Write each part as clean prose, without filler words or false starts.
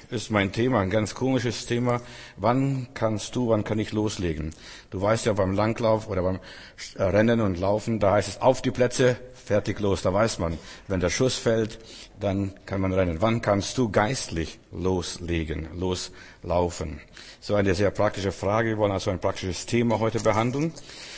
ist mein Thema, ein ganz komisches Thema. Wann kann ich loslegen? Du weißt ja, beim Langlauf oder beim Rennen und Laufen, da heißt es auf die Plätze, fertig, los. Da weiß man, wenn der Schuss fällt, dann kann man rennen. Wann kannst du geistlich loslegen, loslaufen? So eine sehr praktische Frage. Wir wollen also ein praktisches Thema heute behandeln.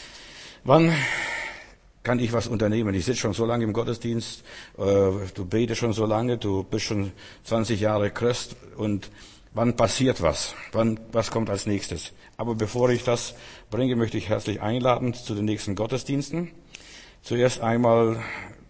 Wann kann ich was unternehmen? Ich sitze schon so lange im Gottesdienst, du betest schon so lange, du bist schon 20 Jahre Christ und wann passiert was? Was kommt als nächstes? Aber bevor ich das bringe, möchte ich herzlich einladen zu den nächsten Gottesdiensten. Zuerst einmal,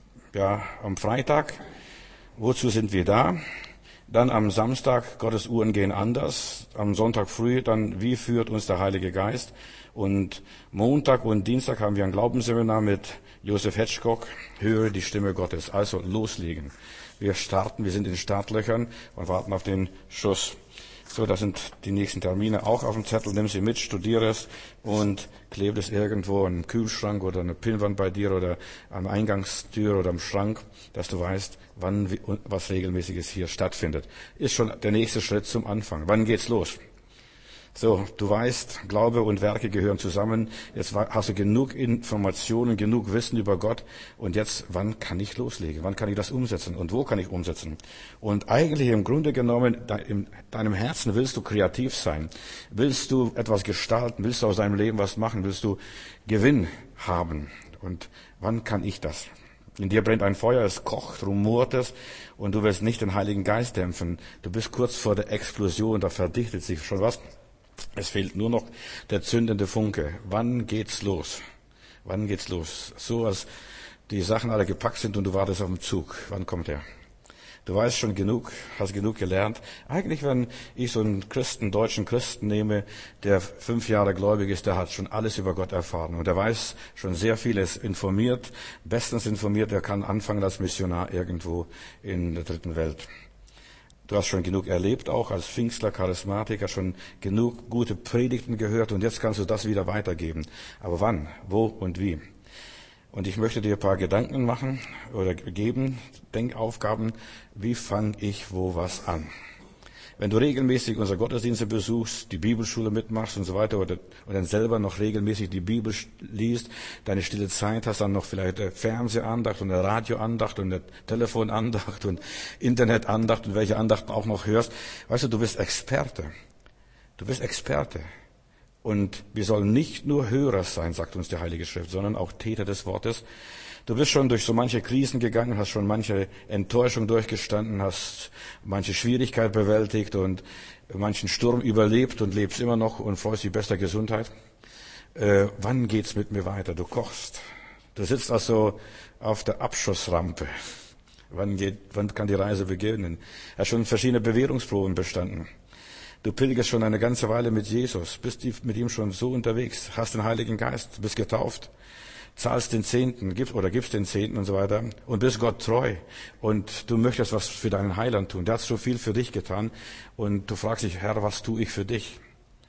am Freitag. Wozu sind wir da? Dann am Samstag, Gottes Uhren gehen anders. Am Sonntag früh dann, wie führt uns der Heilige Geist? Und Montag und Dienstag haben wir ein Glaubensseminar mit Josef Hetschkock. Höre die Stimme Gottes. Also loslegen. Wir sind in Startlöchern und warten auf den Schuss. So, das sind die nächsten Termine auch auf dem Zettel. Nimm sie mit, studiere es und klebe es irgendwo im Kühlschrank oder eine Pinnwand bei dir oder am Eingangstür oder am Schrank, dass du weißt, wann was Regelmäßiges hier stattfindet. Ist schon der nächste Schritt zum Anfang. Wann geht's los? So, du weißt, Glaube und Werke gehören zusammen. Jetzt hast du genug Informationen, genug Wissen über Gott. Und jetzt, wann kann ich loslegen? Wann kann ich das umsetzen? Und wo kann ich umsetzen? Und eigentlich im Grunde genommen, in deinem Herzen willst du kreativ sein. Willst du etwas gestalten? Willst du aus deinem Leben was machen? Willst du Gewinn haben? Und wann kann ich das? In dir brennt ein Feuer, es kocht, rumort es und du willst nicht den Heiligen Geist dämpfen. Du bist kurz vor der Explosion, da verdichtet sich schon was. Es fehlt nur noch der zündende Funke. Wann geht's los? Wann geht's los? So, als die Sachen alle gepackt sind und du wartest auf den Zug. Wann kommt er? Du weißt schon genug, hast genug gelernt. Eigentlich, wenn ich so einen deutschen Christen nehme, der 5 Jahre gläubig ist, der hat schon alles über Gott erfahren. Und der weiß schon sehr vieles, informiert, bestens informiert. Er kann anfangen als Missionar irgendwo in der dritten Welt. Du hast schon genug erlebt, auch als Pfingstler, Charismatiker, schon genug gute Predigten gehört und jetzt kannst du das wieder weitergeben. Aber wann, wo und wie? Und ich möchte dir ein paar Gedanken machen oder geben, Denkaufgaben. Wie fange ich wo was an? Wenn du regelmäßig unsere Gottesdienste besuchst, die Bibelschule mitmachst und so weiter und dann selber noch regelmäßig die Bibel liest, deine stille Zeit hast, dann noch vielleicht eine Fernsehandacht und eine Radioandacht und eine Telefonandacht und Internetandacht und welche Andachten auch noch hörst. Weißt du bist Experte. Du bist Experte. Und wir sollen nicht nur Hörer sein, sagt uns die Heilige Schrift, sondern auch Täter des Wortes. Du bist schon durch so manche Krisen gegangen, hast schon manche Enttäuschung durchgestanden, hast manche Schwierigkeit bewältigt und manchen Sturm überlebt und lebst immer noch und freust dich bester Gesundheit. Wann geht's mit mir weiter? Du kochst. Du sitzt also auf der Abschussrampe. Wann kann die Reise beginnen? Hast schon verschiedene Bewährungsproben bestanden. Du pilgerst schon eine ganze Weile mit Jesus, bist mit ihm schon so unterwegs, hast den Heiligen Geist, bist getauft, zahlst den Zehnten, gibst den Zehnten und so weiter und bist Gott treu und du möchtest was für deinen Heiland tun. Der hat so viel für dich getan und du fragst dich, Herr, was tue ich für dich?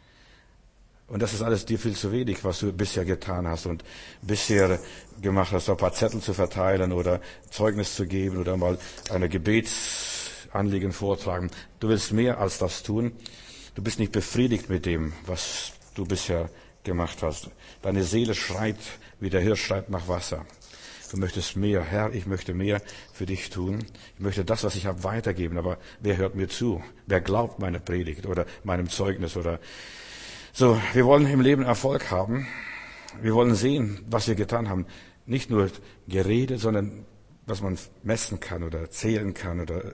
Und das ist alles dir viel zu wenig, was du bisher getan hast und bisher gemacht hast, ein paar Zettel zu verteilen oder Zeugnis zu geben oder mal eine Gebetsanliegen vortragen. Du willst mehr als das tun. Du bist nicht befriedigt mit dem, was du bisher gemacht hast. Deine Seele schreit, wie der Hirsch schreit nach Wasser. Du möchtest mehr. Herr, ich möchte mehr für dich tun. Ich möchte das, was ich habe, weitergeben. Aber wer hört mir zu? Wer glaubt meine Predigt oder meinem Zeugnis oder so? Wir wollen im Leben Erfolg haben. Wir wollen sehen, was wir getan haben. Nicht nur geredet, sondern was man messen kann oder zählen kann oder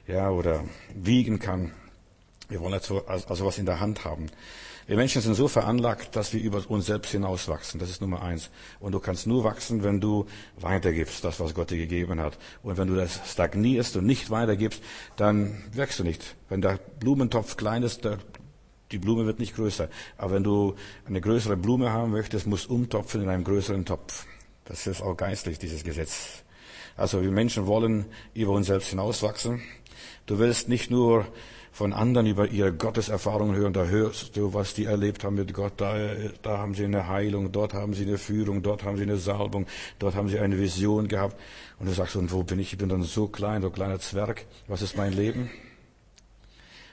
wiegen kann. Wir wollen also was in der Hand haben. Wir Menschen sind so veranlagt, dass wir über uns selbst hinauswachsen. Das ist Nummer 1. Und du kannst nur wachsen, wenn du weitergibst, das, was Gott dir gegeben hat. Und wenn du das stagnierst und nicht weitergibst, dann wächst du nicht. Wenn der Blumentopf klein ist, die Blume wird nicht größer. Aber wenn du eine größere Blume haben möchtest, musst du umtopfen in einem größeren Topf. Das ist auch geistlich, dieses Gesetz. Also wir Menschen wollen über uns selbst hinauswachsen. Du willst nicht nur von anderen über ihre Gotteserfahrungen hören, da hörst du, was die erlebt haben mit Gott, da haben sie eine Heilung, dort haben sie eine Führung, dort haben sie eine Salbung, dort haben sie eine Vision gehabt. Und du sagst, und wo bin ich? Ich bin dann so kleiner Zwerg. Was ist mein Leben?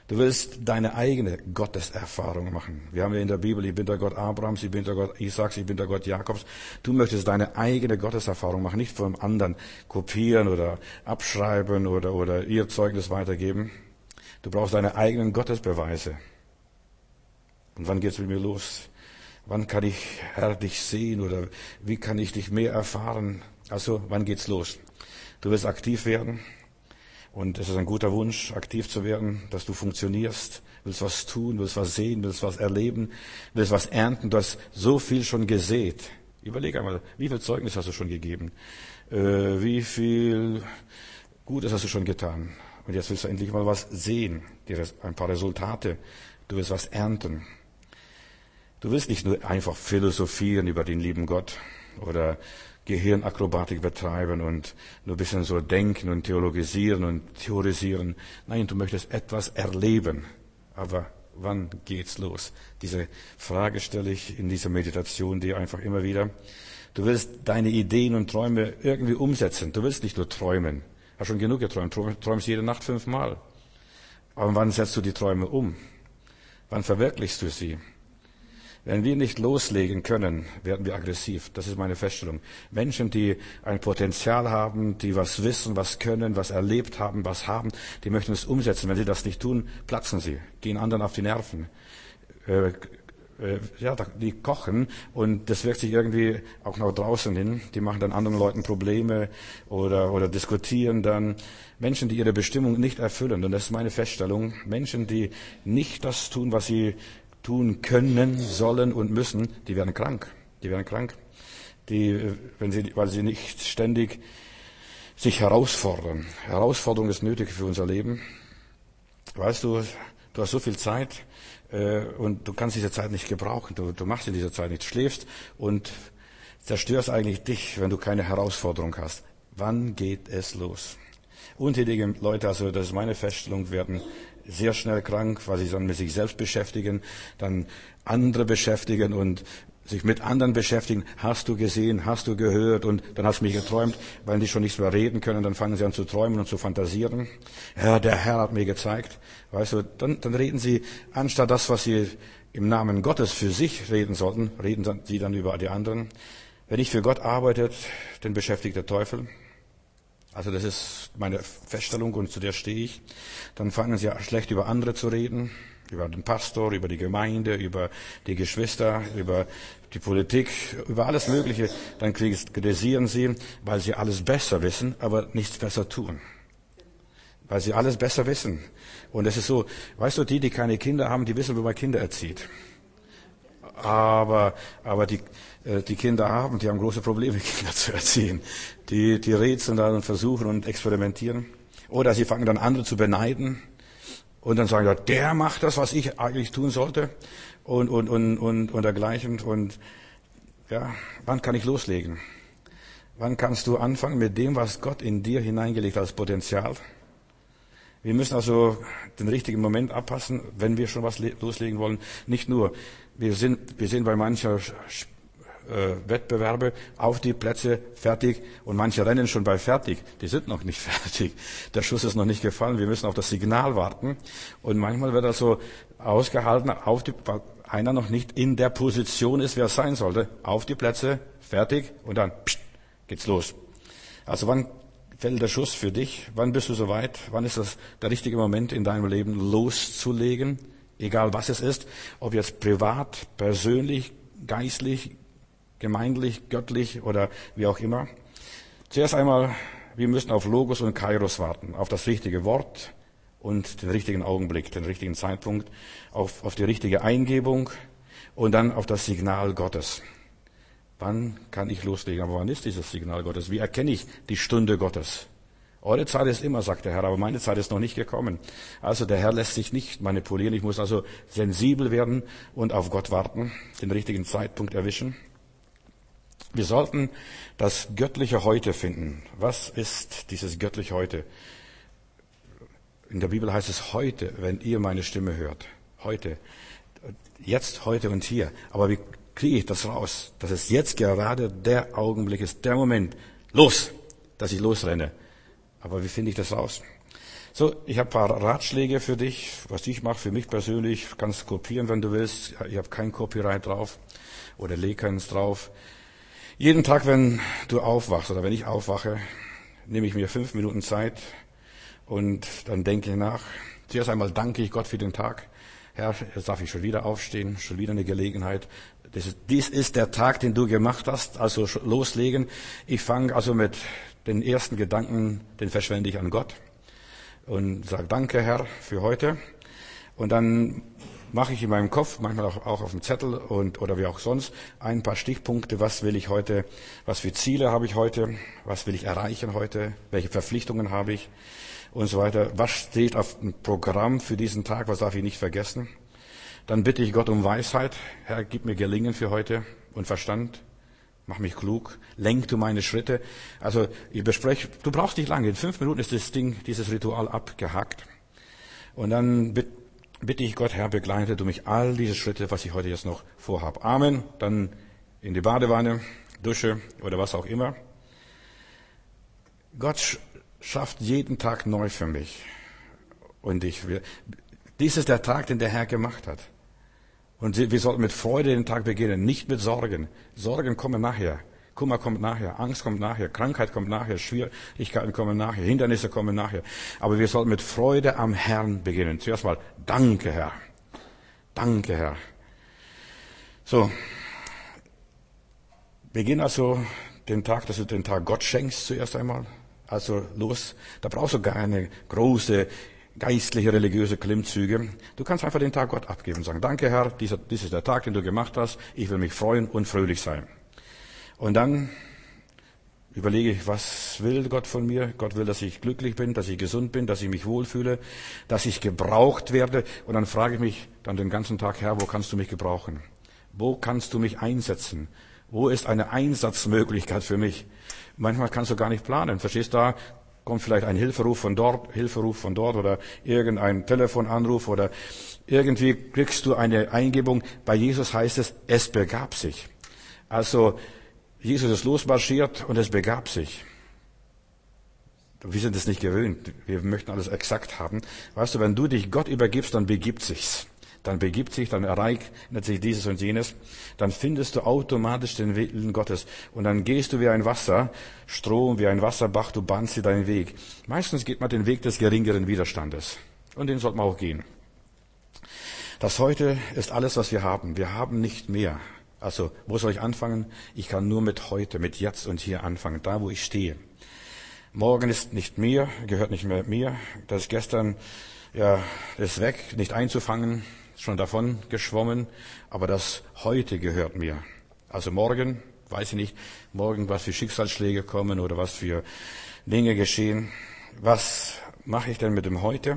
Du willst deine eigene Gotteserfahrung machen. Wir haben ja in der Bibel, ich bin der Gott Abrahams, ich bin der Gott Isaaks, ich bin der Gott Jakobs. Du möchtest deine eigene Gotteserfahrung machen, nicht vom anderen kopieren oder abschreiben oder ihr Zeugnis weitergeben. Du brauchst deine eigenen Gottesbeweise. Und wann geht's mit mir los? Wann kann ich, Herr, dich sehen oder wie kann ich dich mehr erfahren? Also, wann geht's los? Du willst aktiv werden. Und es ist ein guter Wunsch, aktiv zu werden, dass du funktionierst, willst was tun, willst was sehen, willst was erleben, willst was ernten. Du hast so viel schon gesät. Überleg einmal, wie viel Zeugnis hast du schon gegeben? Wie viel Gutes hast du schon getan? Und jetzt willst du endlich mal was sehen, ein paar Resultate. Du willst was ernten. Du willst nicht nur einfach philosophieren über den lieben Gott oder Gehirnakrobatik betreiben und nur ein bisschen so denken und theologisieren und theorisieren. Nein, du möchtest etwas erleben. Aber wann geht's los? Diese Frage stelle ich in dieser Meditation dir einfach immer wieder. Du willst deine Ideen und Träume irgendwie umsetzen. Du willst nicht nur träumen. Hast schon genug geträumt. Träumst jede Nacht 5-mal. Aber wann setzt du die Träume um? Wann verwirklichst du sie? Wenn wir nicht loslegen können, werden wir aggressiv. Das ist meine Feststellung. Menschen, die ein Potenzial haben, die was wissen, was können, was erlebt haben, was haben, die möchten es umsetzen. Wenn sie das nicht tun, platzen sie, gehen anderen auf die Nerven. Die kochen und das wirkt sich irgendwie auch nach draußen hin. Die machen dann anderen Leuten Probleme oder diskutieren dann. Menschen, die ihre Bestimmung nicht erfüllen. Und das ist meine Feststellung. Menschen, die nicht das tun, was sie tun können, sollen und müssen, die werden krank. Die werden krank. Weil sie nicht ständig sich herausfordern. Herausforderung ist nötig für unser Leben. Weißt du hast so viel Zeit und du kannst diese Zeit nicht gebrauchen. Du machst in dieser Zeit nichts, schläfst und zerstörst eigentlich dich, wenn du keine Herausforderung hast. Wann geht es los? Untätige Leute, also das ist meine Feststellung, werden sehr schnell krank, weil sie dann mit sich selbst beschäftigen, dann andere beschäftigen und sich mit anderen beschäftigen. Hast du gesehen, hast du gehört und dann hast du mich geträumt, weil die schon nichts mehr reden können, dann fangen sie an zu träumen und zu fantasieren. Ja, der Herr hat mir gezeigt. Weißt du, dann reden sie, anstatt das, was sie im Namen Gottes für sich reden sollten, reden sie dann über die anderen. Wer nicht für Gott arbeitet, den beschäftigt der Teufel. Also das ist meine Feststellung und zu der stehe ich. Dann fangen sie schlecht über andere zu reden, über den Pastor, über die Gemeinde, über die Geschwister, über die Politik, über alles Mögliche. Dann kritisieren sie, weil sie alles besser wissen, aber nichts besser tun. Weil sie alles besser wissen. Und es ist so, weißt du, die keine Kinder haben, die wissen, wie man Kinder erzieht. Aber die Kinder haben, die haben große Probleme, Kinder zu erziehen. Die rätseln dann und versuchen und experimentieren. Oder sie fangen dann andere zu beneiden und dann sagen, ja, der macht das, was ich eigentlich tun sollte und dergleichen. Und ja, wann kann ich loslegen? Wann kannst du anfangen mit dem, was Gott in dir hineingelegt hat als Potenzial? Wir müssen also den richtigen Moment abpassen, wenn wir schon was loslegen wollen. Nicht nur, wir sehen bei mancher Wettbewerbe auf die Plätze fertig und manche rennen schon bei fertig. Die sind noch nicht fertig. Der Schuss ist noch nicht gefallen. Wir müssen auf das Signal warten. Und manchmal wird also ausgehalten, weil einer noch nicht in der Position ist, wer es sein sollte. Auf die Plätze, fertig und dann geht's los. Also wann fällt der Schuss für dich? Wann bist du soweit? Wann ist das der richtige Moment in deinem Leben loszulegen? Egal was es ist, ob jetzt privat, persönlich, geistlich, gemeindlich, göttlich oder wie auch immer. Zuerst einmal, wir müssen auf Logos und Kairos warten, auf das richtige Wort und den richtigen Augenblick, den richtigen Zeitpunkt, auf die richtige Eingebung und dann auf das Signal Gottes. Wann kann ich loslegen? Aber wann ist dieses Signal Gottes? Wie erkenne ich die Stunde Gottes? Eure Zeit ist immer, sagt der Herr, aber meine Zeit ist noch nicht gekommen. Also der Herr lässt sich nicht manipulieren. Ich muss also sensibel werden und auf Gott warten, den richtigen Zeitpunkt erwischen. Wir sollten das göttliche Heute finden. Was ist dieses göttliche Heute? In der Bibel heißt es heute, wenn ihr meine Stimme hört. Heute. Jetzt, heute und hier. Aber wie kriege ich das raus? Dass es jetzt gerade der Augenblick ist, der Moment. Los! Dass ich losrenne. Aber wie finde ich das raus? So, ich habe ein paar Ratschläge für dich, was ich mache, für mich persönlich. Kannst kopieren, wenn du willst. Ich habe kein Copyright drauf oder leg keins drauf. Jeden Tag, wenn du aufwachst oder wenn ich aufwache, nehme ich mir 5 Minuten Zeit und dann denke ich nach. Zuerst einmal danke ich Gott für den Tag. Herr, jetzt darf ich schon wieder aufstehen, schon wieder eine Gelegenheit. Dies ist der Tag, den du gemacht hast, also loslegen. Ich fange also mit den ersten Gedanken, den verschwende ich an Gott und sage danke, Herr, für heute. Und dann mache ich in meinem Kopf, manchmal auch auf dem Zettel oder wie auch sonst, ein paar Stichpunkte. Was will ich heute? Was für Ziele habe ich heute? Was will ich erreichen heute? Welche Verpflichtungen habe ich? Und so weiter. Was steht auf dem Programm für diesen Tag? Was darf ich nicht vergessen? Dann bitte ich Gott um Weisheit. Herr, gib mir Gelingen für heute und Verstand. Mach mich klug. Lenk du meine Schritte. Also, ich bespreche, du brauchst nicht lange. In 5 Minuten ist dieses Ritual abgehakt. Und dann bitte ich Gott, Herr, begleite du mich all diese Schritte, was ich heute jetzt noch vorhabe. Amen. Dann in die Badewanne, Dusche oder was auch immer. Gott schafft jeden Tag neu für mich. Und dies ist der Tag, den der Herr gemacht hat. Und wir sollten mit Freude den Tag beginnen, nicht mit Sorgen. Sorgen kommen nachher. Kummer kommt nachher, Angst kommt nachher, Krankheit kommt nachher, Schwierigkeiten kommen nachher, Hindernisse kommen nachher. Aber wir sollten mit Freude am Herrn beginnen. Zuerst mal, danke Herr. Danke Herr. So, beginn also den Tag, dass du den Tag Gott schenkst zuerst einmal. Also los, da brauchst du gar eine große geistliche, religiöse Klimmzüge. Du kannst einfach den Tag Gott abgeben und sagen, danke Herr, dies ist der Tag, den du gemacht hast. Ich will mich freuen und fröhlich sein. Und dann überlege ich, was will Gott von mir? Gott will, dass ich glücklich bin, dass ich gesund bin, dass ich mich wohlfühle, dass ich gebraucht werde. Und dann frage ich mich dann den ganzen Tag, Herr, wo kannst du mich gebrauchen? Wo kannst du mich einsetzen? Wo ist eine Einsatzmöglichkeit für mich? Manchmal kannst du gar nicht planen. Verstehst du? Da kommt vielleicht ein Hilferuf von dort oder irgendein Telefonanruf oder irgendwie kriegst du eine Eingebung. Bei Jesus heißt es begab sich. Also, Jesus ist losmarschiert und es begab sich. Wir sind es nicht gewöhnt. Wir möchten alles exakt haben. Weißt du, wenn du dich Gott übergibst, dann begibt sich's. Dann ereignet sich dieses und jenes. Dann findest du automatisch den Willen Gottes. Und dann gehst du wie ein Wasserstrom, wie ein Wasserbach, du bahnst dir deinen Weg. Meistens geht man den Weg des geringeren Widerstandes. Und den sollte man auch gehen. Das Heute ist alles, was wir haben. Wir haben nicht mehr. Also, wo soll ich anfangen? Ich kann nur mit heute, mit jetzt und hier anfangen, da wo ich stehe. Morgen ist nicht mir, gehört nicht mehr mir. Das ist gestern, ja, ist weg, nicht einzufangen, schon davon geschwommen. Aber das Heute gehört mir. Also morgen, weiß ich nicht, morgen was für Schicksalsschläge kommen oder was für Dinge geschehen. Was mache ich denn mit dem Heute?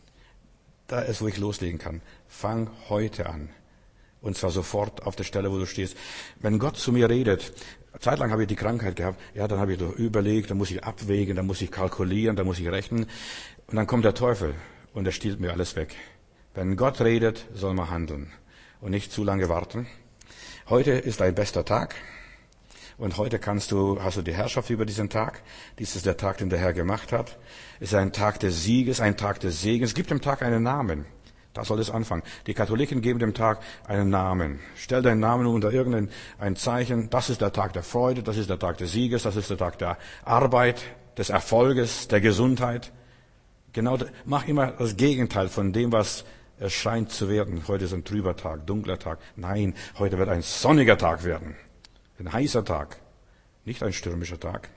Da ist, wo ich loslegen kann. Fang heute an. Und zwar sofort auf der Stelle, wo du stehst. Wenn Gott zu mir redet, zeitlang habe ich die Krankheit gehabt, ja, dann habe ich doch überlegt, dann muss ich abwägen, dann muss ich kalkulieren, dann muss ich rechnen. Und dann kommt der Teufel und er stiehlt mir alles weg. Wenn Gott redet, soll man handeln und nicht zu lange warten. Heute ist ein bester Tag und heute hast du die Herrschaft über diesen Tag. Dies ist der Tag, den der Herr gemacht hat. Es ist ein Tag des Sieges, ein Tag des Segens. Es gibt dem Tag einen Namen. Da soll es anfangen. Die Katholiken geben dem Tag einen Namen. Stell deinen Namen unter irgendein Zeichen. Das ist der Tag der Freude, das ist der Tag des Sieges, das ist der Tag der Arbeit, des Erfolges, der Gesundheit. Genau, mach immer das Gegenteil von dem, was es scheint zu werden. Heute ist ein trüber Tag, dunkler Tag. Nein, heute wird ein sonniger Tag werden. Ein heißer Tag, nicht ein stürmischer Tag.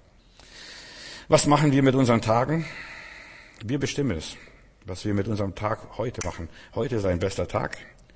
Was machen wir mit unseren Tagen? Wir bestimmen es. Was wir mit unserem Tag heute machen. Heute ist ein bester Tag.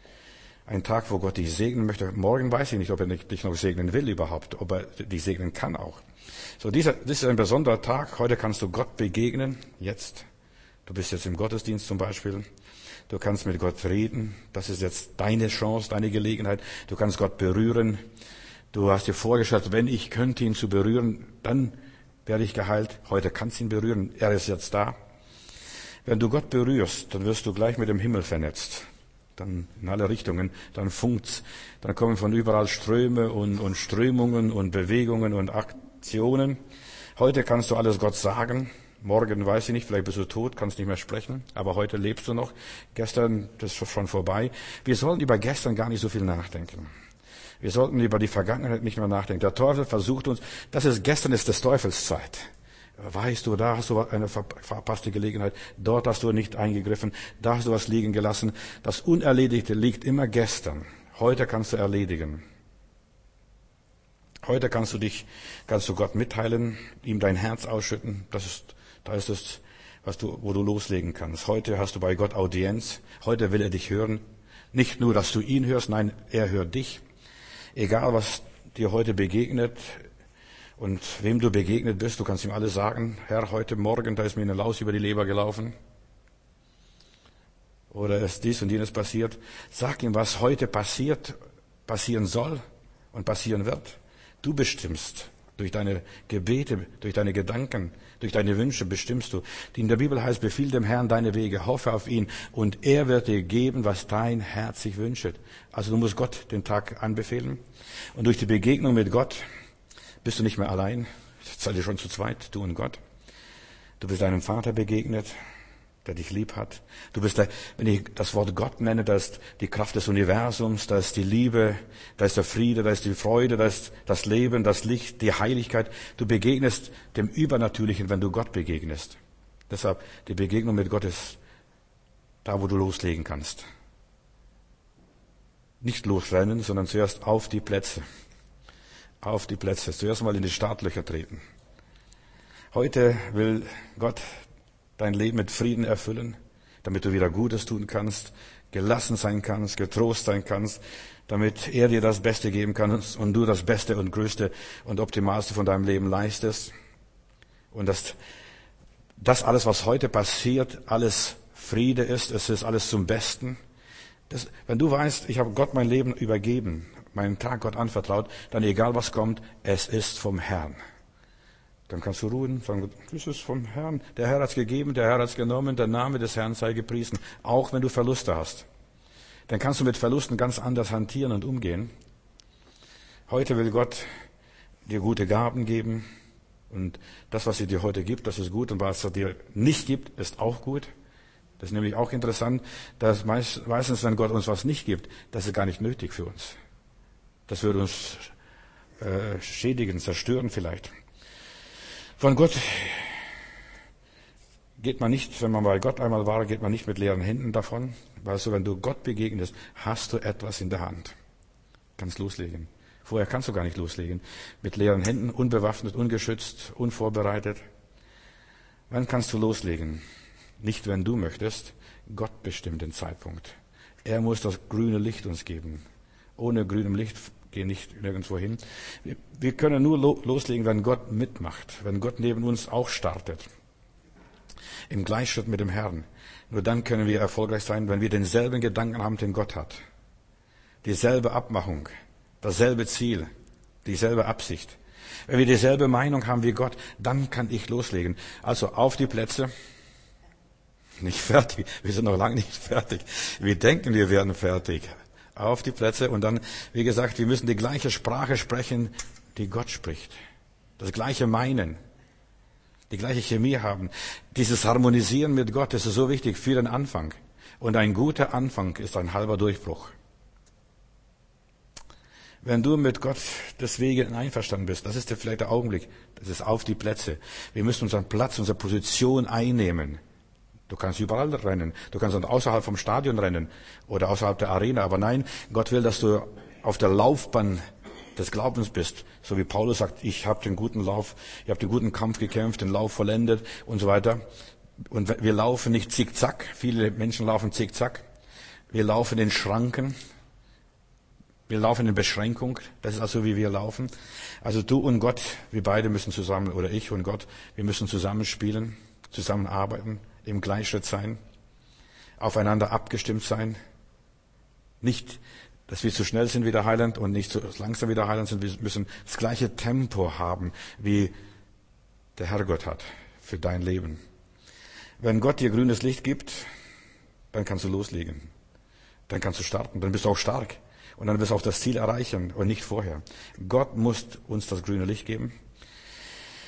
Ein Tag, wo Gott dich segnen möchte. Morgen weiß ich nicht, ob er dich noch segnen will überhaupt, ob er dich segnen kann auch. So, das ist ein besonderer Tag. Heute kannst du Gott begegnen. Jetzt. Du bist jetzt im Gottesdienst zum Beispiel. Du kannst mit Gott reden. Das ist jetzt deine Chance, deine Gelegenheit. Du kannst Gott berühren. Du hast dir vorgestellt, wenn ich könnte ihn zu berühren, dann werde ich geheilt. Heute kannst du ihn berühren. Er ist jetzt da. Wenn du Gott berührst, dann wirst du gleich mit dem Himmel vernetzt. Dann in alle Richtungen, dann funkt's. Dann kommen von überall Ströme und Strömungen und Bewegungen und Aktionen. Heute kannst du alles Gott sagen. Morgen weiß ich nicht, vielleicht bist du tot, kannst nicht mehr sprechen, aber heute lebst du noch. Gestern, das ist schon vorbei. Wir sollten über gestern gar nicht so viel nachdenken. Wir sollten über die Vergangenheit nicht mehr nachdenken. Der Teufel versucht uns, gestern ist des Teufels Zeit. Weißt du, da hast du eine verpasste Gelegenheit, dort hast du nicht eingegriffen, da hast du was liegen gelassen. Das Unerledigte liegt immer gestern. Heute kannst du erledigen. Heute kannst du Gott mitteilen, ihm dein Herz ausschütten. Da ist es, wo du loslegen kannst. Heute hast du bei Gott Audienz. Heute will er dich hören. Nicht nur, dass du ihn hörst, nein, er hört dich. Egal, was dir heute begegnet und wem du begegnet bist, du kannst ihm alles sagen. Herr, heute Morgen, da ist mir eine Laus über die Leber gelaufen. Oder ist dies und jenes passiert. Sag ihm, was heute passieren soll und passieren wird. Du bestimmst. Durch deine Gebete, durch deine Gedanken, durch deine Wünsche bestimmst du. Die in der Bibel heißt, befiehl dem Herrn deine Wege, hoffe auf ihn und er wird dir geben, was dein Herz sich wünscht. Also du musst Gott den Tag anbefehlen. Und durch die Begegnung mit Gott bist du nicht mehr allein. Jetzt seid ihr schon zu zweit, du und Gott. Du bist deinem Vater begegnet, der dich lieb hat. Du bist wenn ich das Wort Gott nenne, da ist die Kraft des Universums, da ist die Liebe, da ist der Friede, da ist die Freude, da ist das Leben, das Licht, die Heiligkeit. Du begegnest dem Übernatürlichen, wenn du Gott begegnest. Deshalb, die Begegnung mit Gott ist da, wo du loslegen kannst. Nicht losrennen, sondern zuerst auf die Plätze. Auf die Plätze. Zuerst mal in die Startlöcher treten. Heute will Gott dein Leben mit Frieden erfüllen, damit du wieder Gutes tun kannst, gelassen sein kannst, getrost sein kannst, damit er dir das Beste geben kann und du das Beste und Größte und Optimalste von deinem Leben leistest. Und das alles, was heute passiert, alles Friede ist, es ist alles zum Besten. Wenn du weißt, ich habe Gott mein Leben übergeben, meinen Tag Gott anvertraut, dann egal was kommt, es ist vom Herrn. Dann kannst du ruhen, sagen, das ist vom Herrn. Der Herr hat's gegeben, der Herr hat's genommen, der Name des Herrn sei gepriesen. Auch wenn du Verluste hast. Dann kannst du mit Verlusten ganz anders hantieren und umgehen. Heute will Gott dir gute Gaben geben. Und das, was er dir heute gibt, das ist gut. Und was er dir nicht gibt, ist auch gut. Das ist nämlich auch interessant, dass meistens, wenn Gott uns was nicht gibt, das ist gar nicht nötig für uns. Das würde uns schädigen, zerstören vielleicht. Von Gott geht man nicht, wenn man bei Gott einmal war, geht man nicht mit leeren Händen davon. Weißt du, wenn du Gott begegnest, hast du etwas in der Hand. Kannst loslegen. Vorher kannst du gar nicht loslegen. Mit leeren Händen, unbewaffnet, ungeschützt, unvorbereitet. Wann kannst du loslegen? Nicht, wenn du möchtest. Gott bestimmt den Zeitpunkt. Er muss das grüne Licht uns geben. Ohne grünem Licht gehen nicht nirgendwo hin. Wir können nur loslegen, wenn Gott mitmacht, wenn Gott neben uns auch startet. Im Gleichschritt mit dem Herrn. Nur dann können wir erfolgreich sein, wenn wir denselben Gedanken haben, den Gott hat. Dieselbe Abmachung, dasselbe Ziel, dieselbe Absicht. Wenn wir dieselbe Meinung haben wie Gott, dann kann ich loslegen. Also auf die Plätze. Nicht fertig. Wir sind noch lange nicht fertig. Wir denken, wir werden fertig. Auf die Plätze und dann, wie gesagt, wir müssen die gleiche Sprache sprechen, die Gott spricht. Das gleiche meinen. Die gleiche Chemie haben. Dieses Harmonisieren mit Gott, das ist so wichtig für den Anfang. Und ein guter Anfang ist ein halber Durchbruch. Wenn du mit Gott deswegen einverstanden bist, das ist vielleicht der Augenblick. Das ist auf die Plätze. Wir müssen unseren Platz, unsere Position einnehmen. Du kannst überall rennen. Du kannst außerhalb vom Stadion rennen oder außerhalb der Arena. Aber nein, Gott will, dass du auf der Laufbahn des Glaubens bist. So wie Paulus sagt, ich habe den guten Lauf, ich habe den guten Kampf gekämpft, den Lauf vollendet und so weiter. Und wir laufen nicht zickzack. Viele Menschen laufen zickzack. Wir laufen in Schranken. Wir laufen in Beschränkung. Das ist also, wie wir laufen. Also du und Gott, wir beide müssen zusammen, oder ich und Gott, wir müssen zusammenspielen, zusammenarbeiten, im Gleichschritt sein, aufeinander abgestimmt sein. Nicht, dass wir zu schnell sind wie der Heiland und nicht zu langsam wie der Heiland sind. Wir müssen das gleiche Tempo haben, wie der Herrgott hat für dein Leben. Wenn Gott dir grünes Licht gibt, dann kannst du loslegen. Dann kannst du starten. Dann bist du auch stark. Und dann wirst du auch das Ziel erreichen und nicht vorher. Gott muss uns das grüne Licht geben.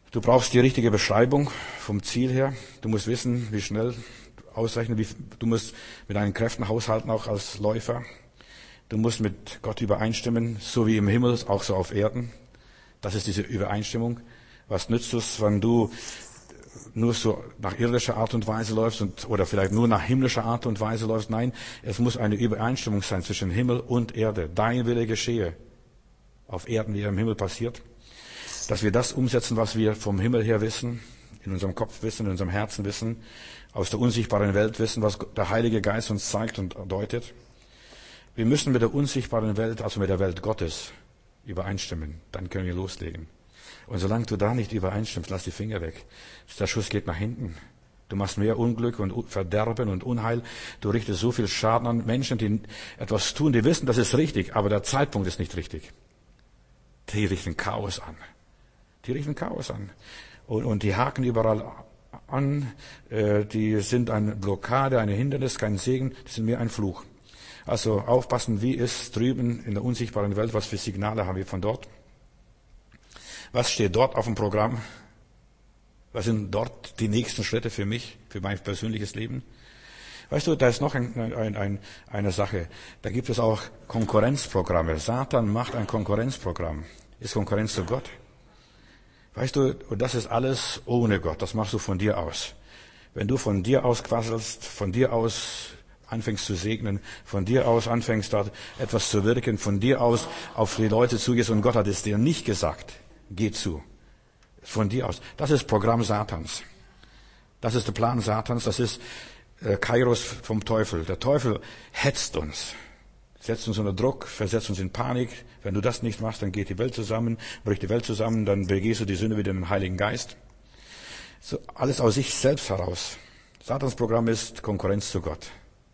Du brauchst die richtige Beschreibung vom Ziel her. Du musst wissen, wie schnell ausrechnen. Du musst mit deinen Kräften haushalten, auch als Läufer. Du musst mit Gott übereinstimmen, so wie im Himmel, auch so auf Erden. Das ist diese Übereinstimmung. Was nützt es, wenn du nur so nach irdischer Art und Weise läufst oder vielleicht nur nach himmlischer Art und Weise läufst? Nein, es muss eine Übereinstimmung sein zwischen Himmel und Erde. Dein Wille geschehe auf Erden, wie er im Himmel passiert. Dass wir das umsetzen, was wir vom Himmel her wissen, in unserem Kopf wissen, in unserem Herzen wissen, aus der unsichtbaren Welt wissen, was der Heilige Geist uns zeigt und deutet. Wir müssen mit der unsichtbaren Welt, also mit der Welt Gottes, übereinstimmen. Dann können wir loslegen. Und solange du da nicht übereinstimmst, lass die Finger weg. Der Schuss geht nach hinten. Du machst mehr Unglück und Verderben und Unheil. Du richtest so viel Schaden an Menschen, die etwas tun, die wissen, das ist richtig, aber der Zeitpunkt ist nicht richtig. Die richten Chaos an. Die richten Chaos an. Und die haken überall an. Die sind eine Blockade, ein Hindernis, kein Segen. Die sind mehr ein Fluch. Also aufpassen, wie ist drüben in der unsichtbaren Welt, was für Signale haben wir von dort? Was steht dort auf dem Programm? Was sind dort die nächsten Schritte für mich, für mein persönliches Leben? Weißt du, da ist noch eine Sache. Da gibt es auch Konkurrenzprogramme. Satan macht ein Konkurrenzprogramm. Ist Konkurrenz zu Gott. Weißt du, und das ist alles ohne Gott. Das machst du von dir aus. Wenn du von dir aus quasselst, von dir aus anfängst zu segnen, von dir aus anfängst dort etwas zu wirken, von dir aus auf die Leute zugehst und Gott hat es dir nicht gesagt, geh zu. Von dir aus. Das ist Programm Satans. Das ist der Plan Satans. Das ist Kairos vom Teufel. Der Teufel hetzt uns, setzt uns unter Druck, versetzt uns in Panik. Wenn du das nicht machst, dann geht die Welt zusammen, bricht die Welt zusammen, dann begehst du die Sünde wieder in den Heiligen Geist. So, alles aus sich selbst heraus. Satans Programm ist Konkurrenz zu Gott.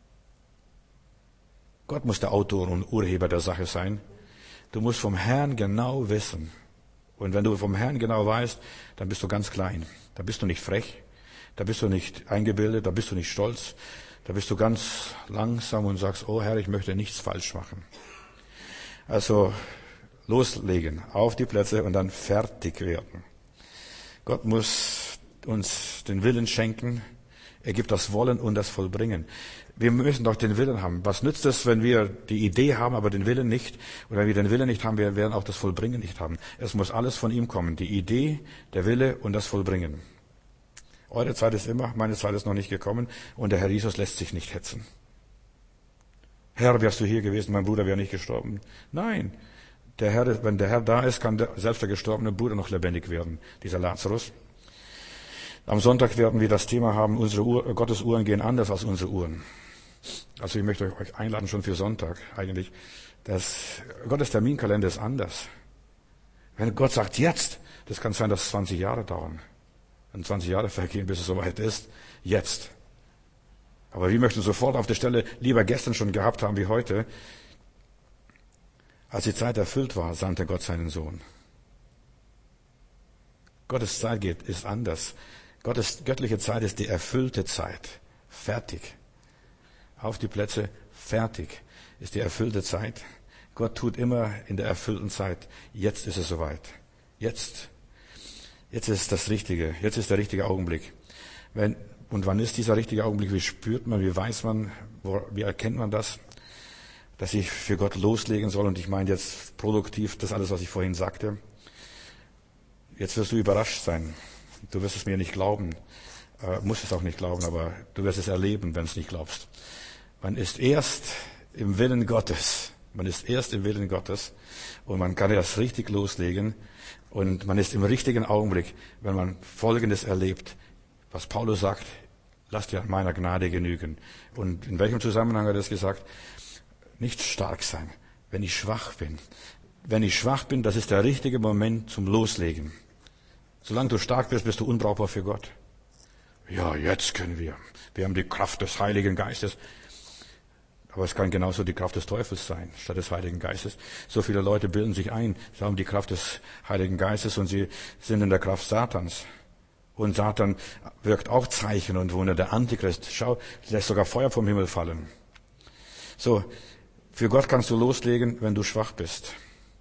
Gott muss der Autor und Urheber der Sache sein. Du musst vom Herrn genau wissen. Und wenn du vom Herrn genau weißt, dann bist du ganz klein. Da bist du nicht frech. Da bist du nicht eingebildet. Da bist du nicht stolz. Da bist du ganz langsam und sagst, oh Herr, ich möchte nichts falsch machen. Also loslegen, auf die Plätze und dann fertig werden. Gott muss uns den Willen schenken. Er gibt das Wollen und das Vollbringen. Wir müssen doch den Willen haben. Was nützt es, wenn wir die Idee haben, aber den Willen nicht? Oder wenn wir den Willen nicht haben, wir werden auch das Vollbringen nicht haben. Es muss alles von ihm kommen. Die Idee, der Wille und das Vollbringen. Eure Zeit ist immer, meine Zeit ist noch nicht gekommen und der Herr Jesus lässt sich nicht hetzen. Herr, wärst du hier gewesen, mein Bruder wäre nicht gestorben. Nein, der Herr, wenn der Herr da ist, kann selbst der gestorbene Bruder noch lebendig werden, dieser Lazarus. Am Sonntag werden wir das Thema haben, Gottes Uhren gehen anders als unsere Uhren. Also ich möchte euch einladen schon für Sonntag eigentlich. Gottes Terminkalender ist anders. Wenn Gott sagt jetzt, das kann sein, dass 20 Jahre dauern. Wenn 20 Jahre vergehen, bis es soweit ist, jetzt. Aber wir möchten sofort auf der Stelle lieber gestern schon gehabt haben wie heute. Als die Zeit erfüllt war, sandte Gott seinen Sohn. Gottes Zeit ist anders. Gottes göttliche Zeit ist die erfüllte Zeit. Fertig. Auf die Plätze, fertig ist die erfüllte Zeit. Gott tut immer in der erfüllten Zeit. Jetzt ist es soweit. Jetzt ist das Richtige. Jetzt ist der richtige Augenblick. Und wann ist dieser richtige Augenblick? Wie spürt man, wie weiß man, wie erkennt man das? Dass ich für Gott loslegen soll. Und ich meine jetzt produktiv das alles, was ich vorhin sagte. Jetzt wirst du überrascht sein. Du wirst es mir nicht glauben, musst es auch nicht glauben, aber du wirst es erleben, wenn du es nicht glaubst. Man ist erst im Willen Gottes. Man ist erst im Willen Gottes und man kann erst richtig loslegen und man ist im richtigen Augenblick, wenn man Folgendes erlebt, was Paulus sagt, lasst dir an meiner Gnade genügen. Und in welchem Zusammenhang hat er das gesagt? Nicht stark sein, wenn ich schwach bin. Wenn ich schwach bin, das ist der richtige Moment zum Loslegen. Solange du stark bist, bist du unbrauchbar für Gott. Ja, jetzt können wir. Wir haben die Kraft des Heiligen Geistes. Aber es kann genauso die Kraft des Teufels sein, statt des Heiligen Geistes. So viele Leute bilden sich ein, sie haben die Kraft des Heiligen Geistes und sie sind in der Kraft Satans. Und Satan wirkt auch Zeichen und Wunder. Der Antichrist, schau, lässt sogar Feuer vom Himmel fallen. So, für Gott kannst du loslegen, wenn du schwach bist.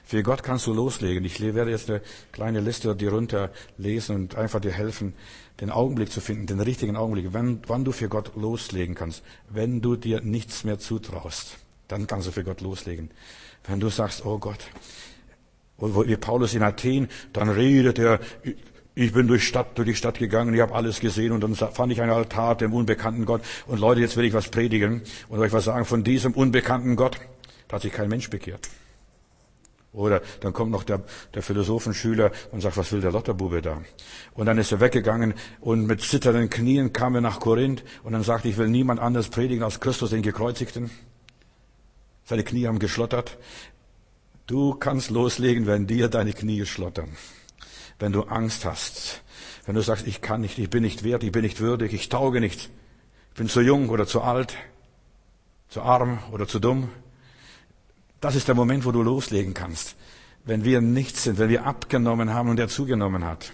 Für Gott kannst du loslegen. Ich werde jetzt eine kleine Liste dir runterlesen und einfach dir helfen, den Augenblick zu finden, den richtigen Augenblick, wann du für Gott loslegen kannst. Wenn du dir nichts mehr zutraust, dann kannst du für Gott loslegen. Wenn du sagst, oh Gott, wie Paulus in Athen, dann redet er, ich bin durch die Stadt gegangen, ich habe alles gesehen und dann fand ich einen Altar dem unbekannten Gott. Und Leute, jetzt will ich was predigen und euch was sagen von diesem unbekannten Gott. Da hat sich kein Mensch bekehrt. Oder dann kommt noch der Philosophenschüler und sagt, was will der Lotterbube da? Und dann ist er weggegangen und mit zitternden Knien kam er nach Korinth und dann sagte, ich will niemand anders predigen als Christus, den Gekreuzigten. Seine Knie haben geschlottert. Du kannst loslegen, wenn dir deine Knie schlottern. Wenn du Angst hast. Wenn du sagst, ich kann nicht, ich bin nicht wert, ich bin nicht würdig, ich tauge nicht. Ich bin zu jung oder zu alt, zu arm oder zu dumm. Das ist der Moment, wo du loslegen kannst. Wenn wir nichts sind, wenn wir abgenommen haben und er zugenommen hat.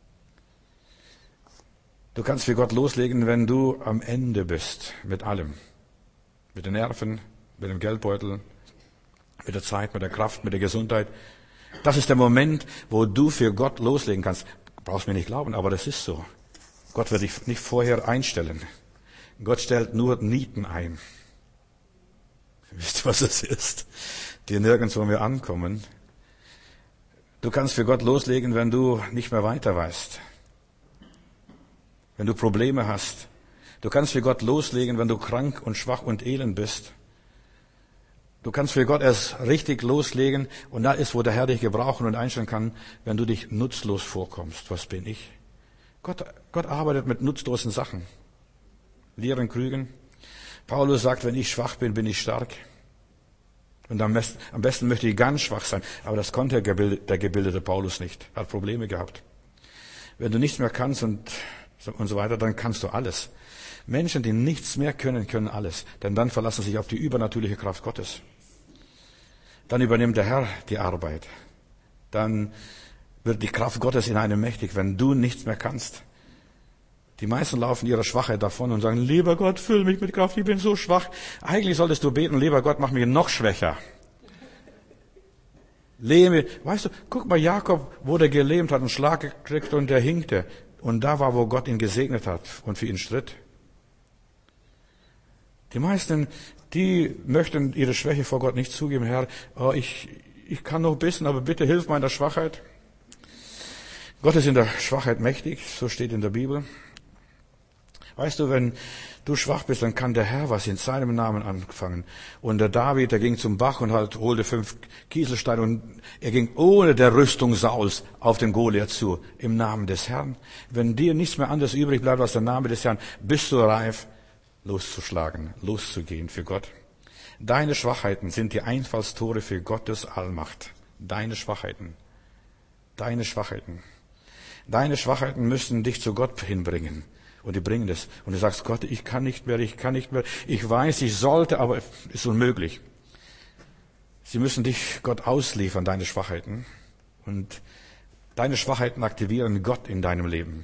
Du kannst für Gott loslegen, wenn du am Ende bist mit allem. Mit den Nerven, mit dem Geldbeutel, mit der Zeit, mit der Kraft, mit der Gesundheit. Das ist der Moment, wo du für Gott loslegen kannst. Du brauchst mir nicht glauben, aber das ist so. Gott wird dich nicht vorher einstellen. Gott stellt nur Nieten ein. Wisst ihr, was es ist? Die nirgendwo mehr ankommen. Du kannst für Gott loslegen, wenn du nicht mehr weiter weißt. Wenn du Probleme hast. Du kannst für Gott loslegen, wenn du krank und schwach und elend bist. Du kannst für Gott erst richtig loslegen und da ist, wo der Herr dich gebrauchen und einstellen kann, wenn du dich nutzlos vorkommst. Was bin ich? Gott arbeitet mit nutzlosen Sachen. Leeren Krügen. Paulus sagt, wenn ich schwach bin, bin ich stark. Und am besten möchte ich ganz schwach sein. Aber das konnte der gebildete Paulus nicht. Hat Probleme gehabt. Wenn du nichts mehr kannst und so weiter, dann kannst du alles. Menschen, die nichts mehr können, können alles. Denn dann verlassen sie sich auf die übernatürliche Kraft Gottes. Dann übernimmt der Herr die Arbeit. Dann wird die Kraft Gottes in einem mächtig, wenn du nichts mehr kannst. Die meisten laufen ihrer Schwachheit davon und sagen, lieber Gott, füll mich mit Kraft, ich bin so schwach. Eigentlich solltest du beten, lieber Gott, mach mich noch schwächer. Lähme, weißt du, guck mal, Jakob wurde gelähmt, hat einen Schlag gekriegt und der hinkte. Und da war, wo Gott ihn gesegnet hat und für ihn stritt. Die meisten, die möchten ihre Schwäche vor Gott nicht zugeben. Herr, ich kann noch ein bisschen, aber bitte hilf meiner Schwachheit. Gott ist in der Schwachheit mächtig, so steht in der Bibel. Weißt du, wenn du schwach bist, dann kann der Herr was in seinem Namen anfangen. Und der David, der ging zum Bach und holte 5 Kieselsteine und er ging ohne der Rüstung Sauls auf den Goliath zu, im Namen des Herrn. Wenn dir nichts mehr anderes übrig bleibt als der Name des Herrn, bist du reif, loszuschlagen, loszugehen für Gott. Deine Schwachheiten sind die Einfallstore für Gottes Allmacht. Deine Schwachheiten. Deine Schwachheiten. Deine Schwachheiten müssen dich zu Gott hinbringen. Und die bringen es. Und du sagst, Gott, ich kann nicht mehr. Ich weiß, ich sollte, aber es ist unmöglich. Sie müssen dich Gott ausliefern, deine Schwachheiten. Und deine Schwachheiten aktivieren Gott in deinem Leben.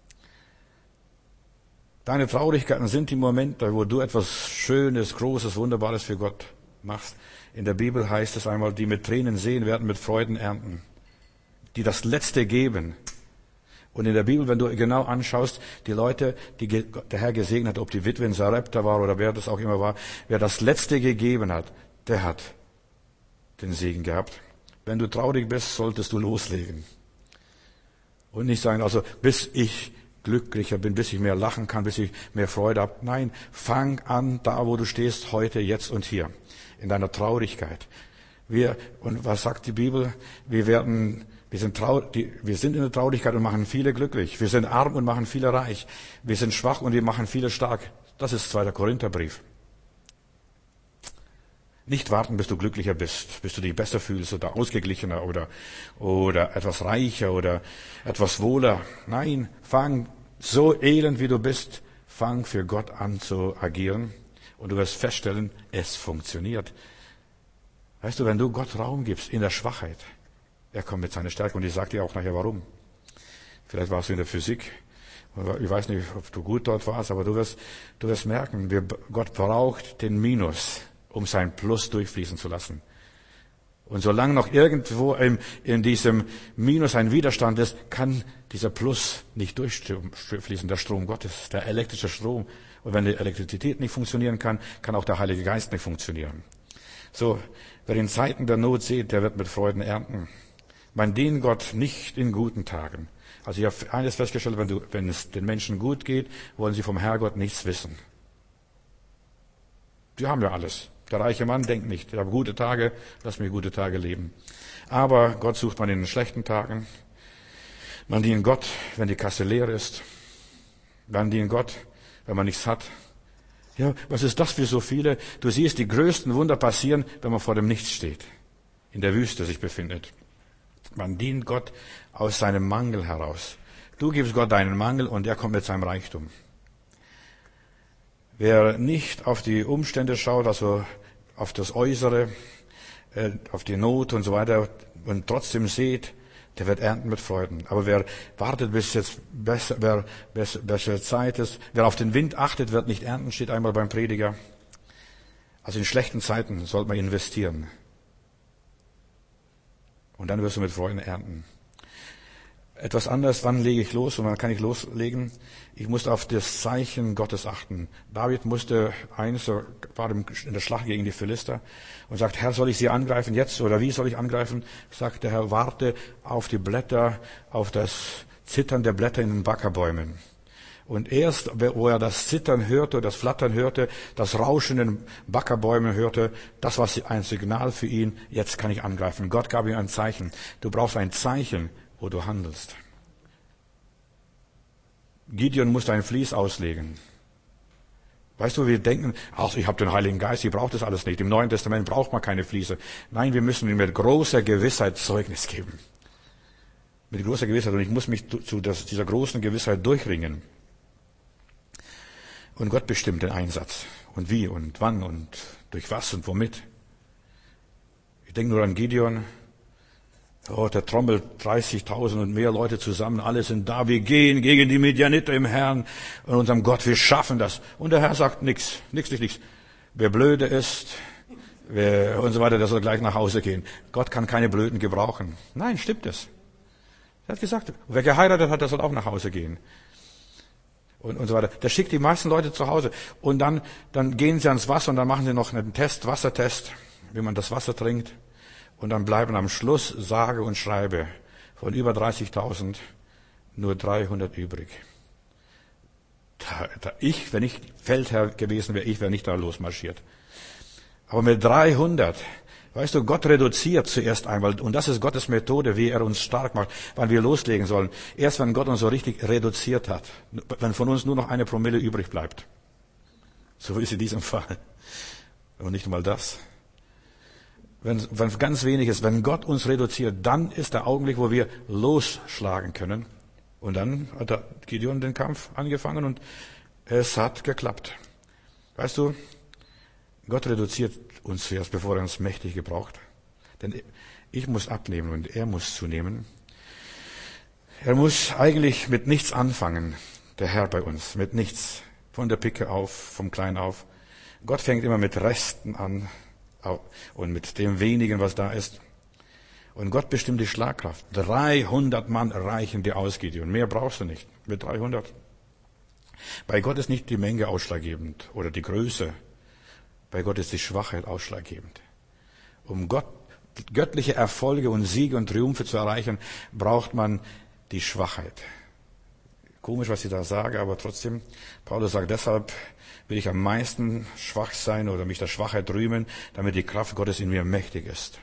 Deine Traurigkeiten sind die Momente, wo du etwas Schönes, Großes, Wunderbares für Gott machst. In der Bibel heißt es einmal, die mit Tränen sehen, werden mit Freuden ernten. Die das Letzte geben. Und in der Bibel, wenn du genau anschaust, die Leute, die der Herr gesegnet hat, ob die Witwen Sarepta war oder wer das auch immer war, wer das Letzte gegeben hat, der hat den Segen gehabt. Wenn du traurig bist, solltest du loslegen. Und nicht sagen, also bis ich glücklicher bin, bis ich mehr lachen kann, bis ich mehr Freude habe. Nein, fang an, da wo du stehst, heute, jetzt und hier, in deiner Traurigkeit. Und was sagt die Bibel? Wir sind in der Traurigkeit und machen viele glücklich. Wir sind arm und machen viele reich. Wir sind schwach und wir machen viele stark. Das ist 2. Korintherbrief. Nicht warten, bis du glücklicher bist, bis du dich besser fühlst oder ausgeglichener oder etwas reicher oder etwas wohler. Nein, fang so elend wie du bist, fang für Gott an zu agieren und du wirst feststellen, es funktioniert. Weißt du, wenn du Gott Raum gibst in der Schwachheit, er kommt mit seiner Stärke und ich sage dir auch nachher warum. Vielleicht warst du in der Physik. Ich weiß nicht, ob du gut dort warst, aber du wirst merken, Gott braucht den Minus, um sein Plus durchfließen zu lassen. Und solange noch irgendwo in diesem Minus ein Widerstand ist, kann dieser Plus nicht durchfließen, der Strom Gottes, der elektrische Strom. Und wenn die Elektrizität nicht funktionieren kann, kann auch der Heilige Geist nicht funktionieren. So, wer in Zeiten der Not sieht, der wird mit Freuden ernten. Man dient Gott nicht in guten Tagen. Also ich habe eines festgestellt, wenn es den Menschen gut geht, wollen sie vom Herrgott nichts wissen. Die haben ja alles. Der reiche Mann denkt nicht, ich habe gute Tage, lass mich gute Tage leben. Aber Gott sucht man in den schlechten Tagen. Man dient Gott, wenn die Kasse leer ist. Man dient Gott, wenn man nichts hat. Ja, was ist das für so viele? Du siehst, die größten Wunder passieren, wenn man vor dem Nichts steht, in der Wüste sich befindet. Man dient Gott aus seinem Mangel heraus. Du gibst Gott deinen Mangel und er kommt mit seinem Reichtum. Wer nicht auf die Umstände schaut, also auf das Äußere, auf die Not und so weiter und trotzdem sieht, der wird ernten mit Freuden. Aber wer wartet, bis jetzt bessere Zeit ist, wer auf den Wind achtet, wird nicht ernten, steht einmal beim Prediger. Also in schlechten Zeiten sollte man investieren. Und dann wirst du mit Freuden ernten. Etwas anderes, wann lege ich los und wann kann ich loslegen? Ich musste auf das Zeichen Gottes achten. David war in der Schlacht gegen die Philister und sagt, Herr, soll ich sie angreifen jetzt oder wie soll ich angreifen? Sagt der Herr, warte auf die Blätter, auf das Zittern der Blätter in den Backerbäumen. Und erst, wo er das Zittern hörte, das Flattern hörte, das Rauschen in den Backerbäumen hörte, das war ein Signal für ihn, jetzt kann ich angreifen. Gott gab ihm ein Zeichen. Du brauchst ein Zeichen, wo du handelst. Gideon musste ein Vlies auslegen. Weißt du, wir denken, ach, ich habe den Heiligen Geist, ich brauche das alles nicht. Im Neuen Testament braucht man keine Fliese. Nein, wir müssen ihm mit großer Gewissheit Zeugnis geben. Mit großer Gewissheit. Und ich muss mich zu dieser großen Gewissheit durchringen. Und Gott bestimmt den Einsatz. Und wie und wann und durch was und womit. Ich denke nur an Gideon. Oh, der trommelt 30.000 und mehr Leute zusammen. Alle sind da. Wir gehen gegen die Midianiter im Herrn und unserem Gott. Wir schaffen das. Und der Herr sagt nichts. Wer blöde ist, und so weiter, der soll gleich nach Hause gehen. Gott kann keine Blöden gebrauchen. Nein, stimmt es. Er hat gesagt, wer geheiratet hat, der soll auch nach Hause gehen. Und so weiter. Der schickt die meisten Leute zu Hause. Und dann gehen sie ans Wasser und dann machen sie noch einen Wassertest, wie man das Wasser trinkt. Und dann bleiben am Schluss, sage und schreibe, von über 30.000 nur 300 übrig. Wenn ich Feldherr gewesen wäre, wäre nicht da losmarschiert. Aber mit 300, weißt du, Gott reduziert zuerst einmal. Und das ist Gottes Methode, wie er uns stark macht, wann wir loslegen sollen. Erst wenn Gott uns so richtig reduziert hat. Wenn von uns nur noch 1 Promille übrig bleibt. So ist in diesem Fall. Und nicht mal das. Wenn ganz wenig ist, wenn Gott uns reduziert, dann ist der Augenblick, wo wir losschlagen können. Und dann hat Gideon den Kampf angefangen und es hat geklappt. Weißt du, Gott reduziert uns zuerst, bevor er uns mächtig gebraucht. Denn ich muss abnehmen und er muss zunehmen. Er muss eigentlich mit nichts anfangen, der Herr bei uns, mit nichts. Von der Picke auf, vom Klein auf. Gott fängt immer mit Resten an. Und mit dem wenigen, was da ist. Und Gott bestimmt die Schlagkraft. 300 Mann reichen dir aus, Gideon. Mehr brauchst du nicht. Mit 300. Bei Gott ist nicht die Menge ausschlaggebend oder die Größe. Bei Gott ist die Schwachheit ausschlaggebend. Um göttliche Erfolge und Siege und Triumphe zu erreichen, braucht man die Schwachheit. Komisch, was ich da sage, aber trotzdem, Paulus sagt, deshalb will ich am meisten schwach sein oder mich der Schwachheit rühmen, damit die Kraft Gottes in mir mächtig ist.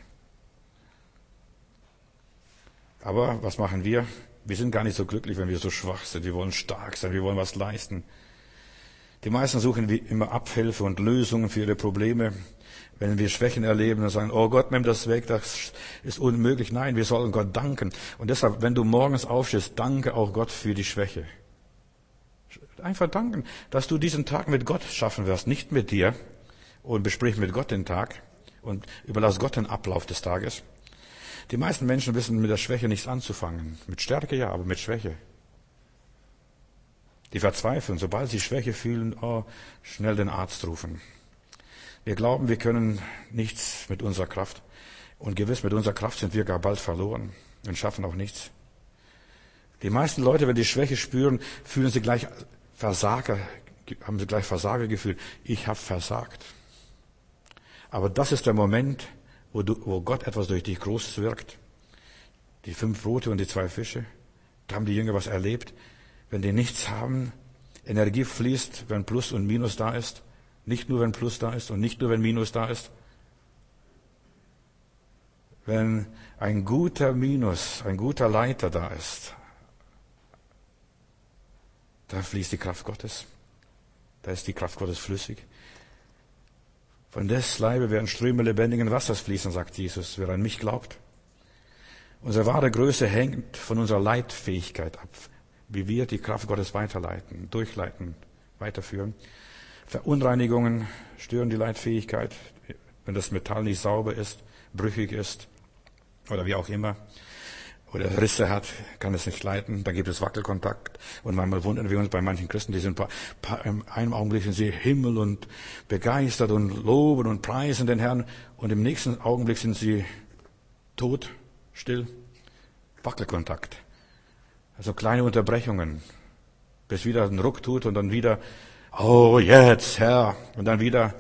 Aber was machen wir? Wir sind gar nicht so glücklich, wenn wir so schwach sind. Wir wollen stark sein, wir wollen was leisten. Die meisten suchen wie immer Abhilfe und Lösungen für ihre Probleme. Wenn wir Schwächen erleben und sagen, oh Gott, nimm das weg, das ist unmöglich. Nein, wir sollen Gott danken. Und deshalb, wenn du morgens aufstehst, danke auch Gott für die Schwäche. Einfach danken, dass du diesen Tag mit Gott schaffen wirst, nicht mit dir. Und besprich mit Gott den Tag und überlass Gott den Ablauf des Tages. Die meisten Menschen wissen mit der Schwäche nichts anzufangen. Mit Stärke ja, aber mit Schwäche. Die verzweifeln, sobald sie Schwäche fühlen, schnell den Arzt rufen. Wir glauben, wir können nichts mit unserer Kraft. Und gewiss, mit unserer Kraft sind wir gar bald verloren und schaffen auch nichts. Die meisten Leute, wenn die Schwäche spüren, fühlen sie gleich haben sie gleich Versagergefühl. Ich habe versagt. Aber das ist der Moment, wo Gott etwas durch dich Großes wirkt. Die 5 Brote und die 2 Fische. Da haben die Jünger was erlebt. Wenn die nichts haben, Energie fließt, wenn Plus und Minus da ist. Nicht nur, wenn Plus da ist und nicht nur, wenn Minus da ist. Wenn ein guter Leiter da ist, da fließt die Kraft Gottes. Da ist die Kraft Gottes flüssig. Von des Leibe werden Ströme lebendigen Wassers fließen, sagt Jesus, wer an mich glaubt. Unsere wahre Größe hängt von unserer Leitfähigkeit ab, wie wir die Kraft Gottes weiterleiten, durchleiten, weiterführen. Verunreinigungen stören die Leitfähigkeit, wenn das Metall nicht sauber ist, brüchig ist oder wie auch immer, oder Risse hat, kann es nicht leiten, dann gibt es Wackelkontakt. Und manchmal wundern wir uns bei manchen Christen, die sind in einem Augenblick sind sie Himmel und begeistert und loben und preisen den Herrn und im nächsten Augenblick sind sie tot, still, Wackelkontakt. Also kleine Unterbrechungen, bis wieder ein Ruck tut und dann wieder, oh jetzt Herr, und dann wieder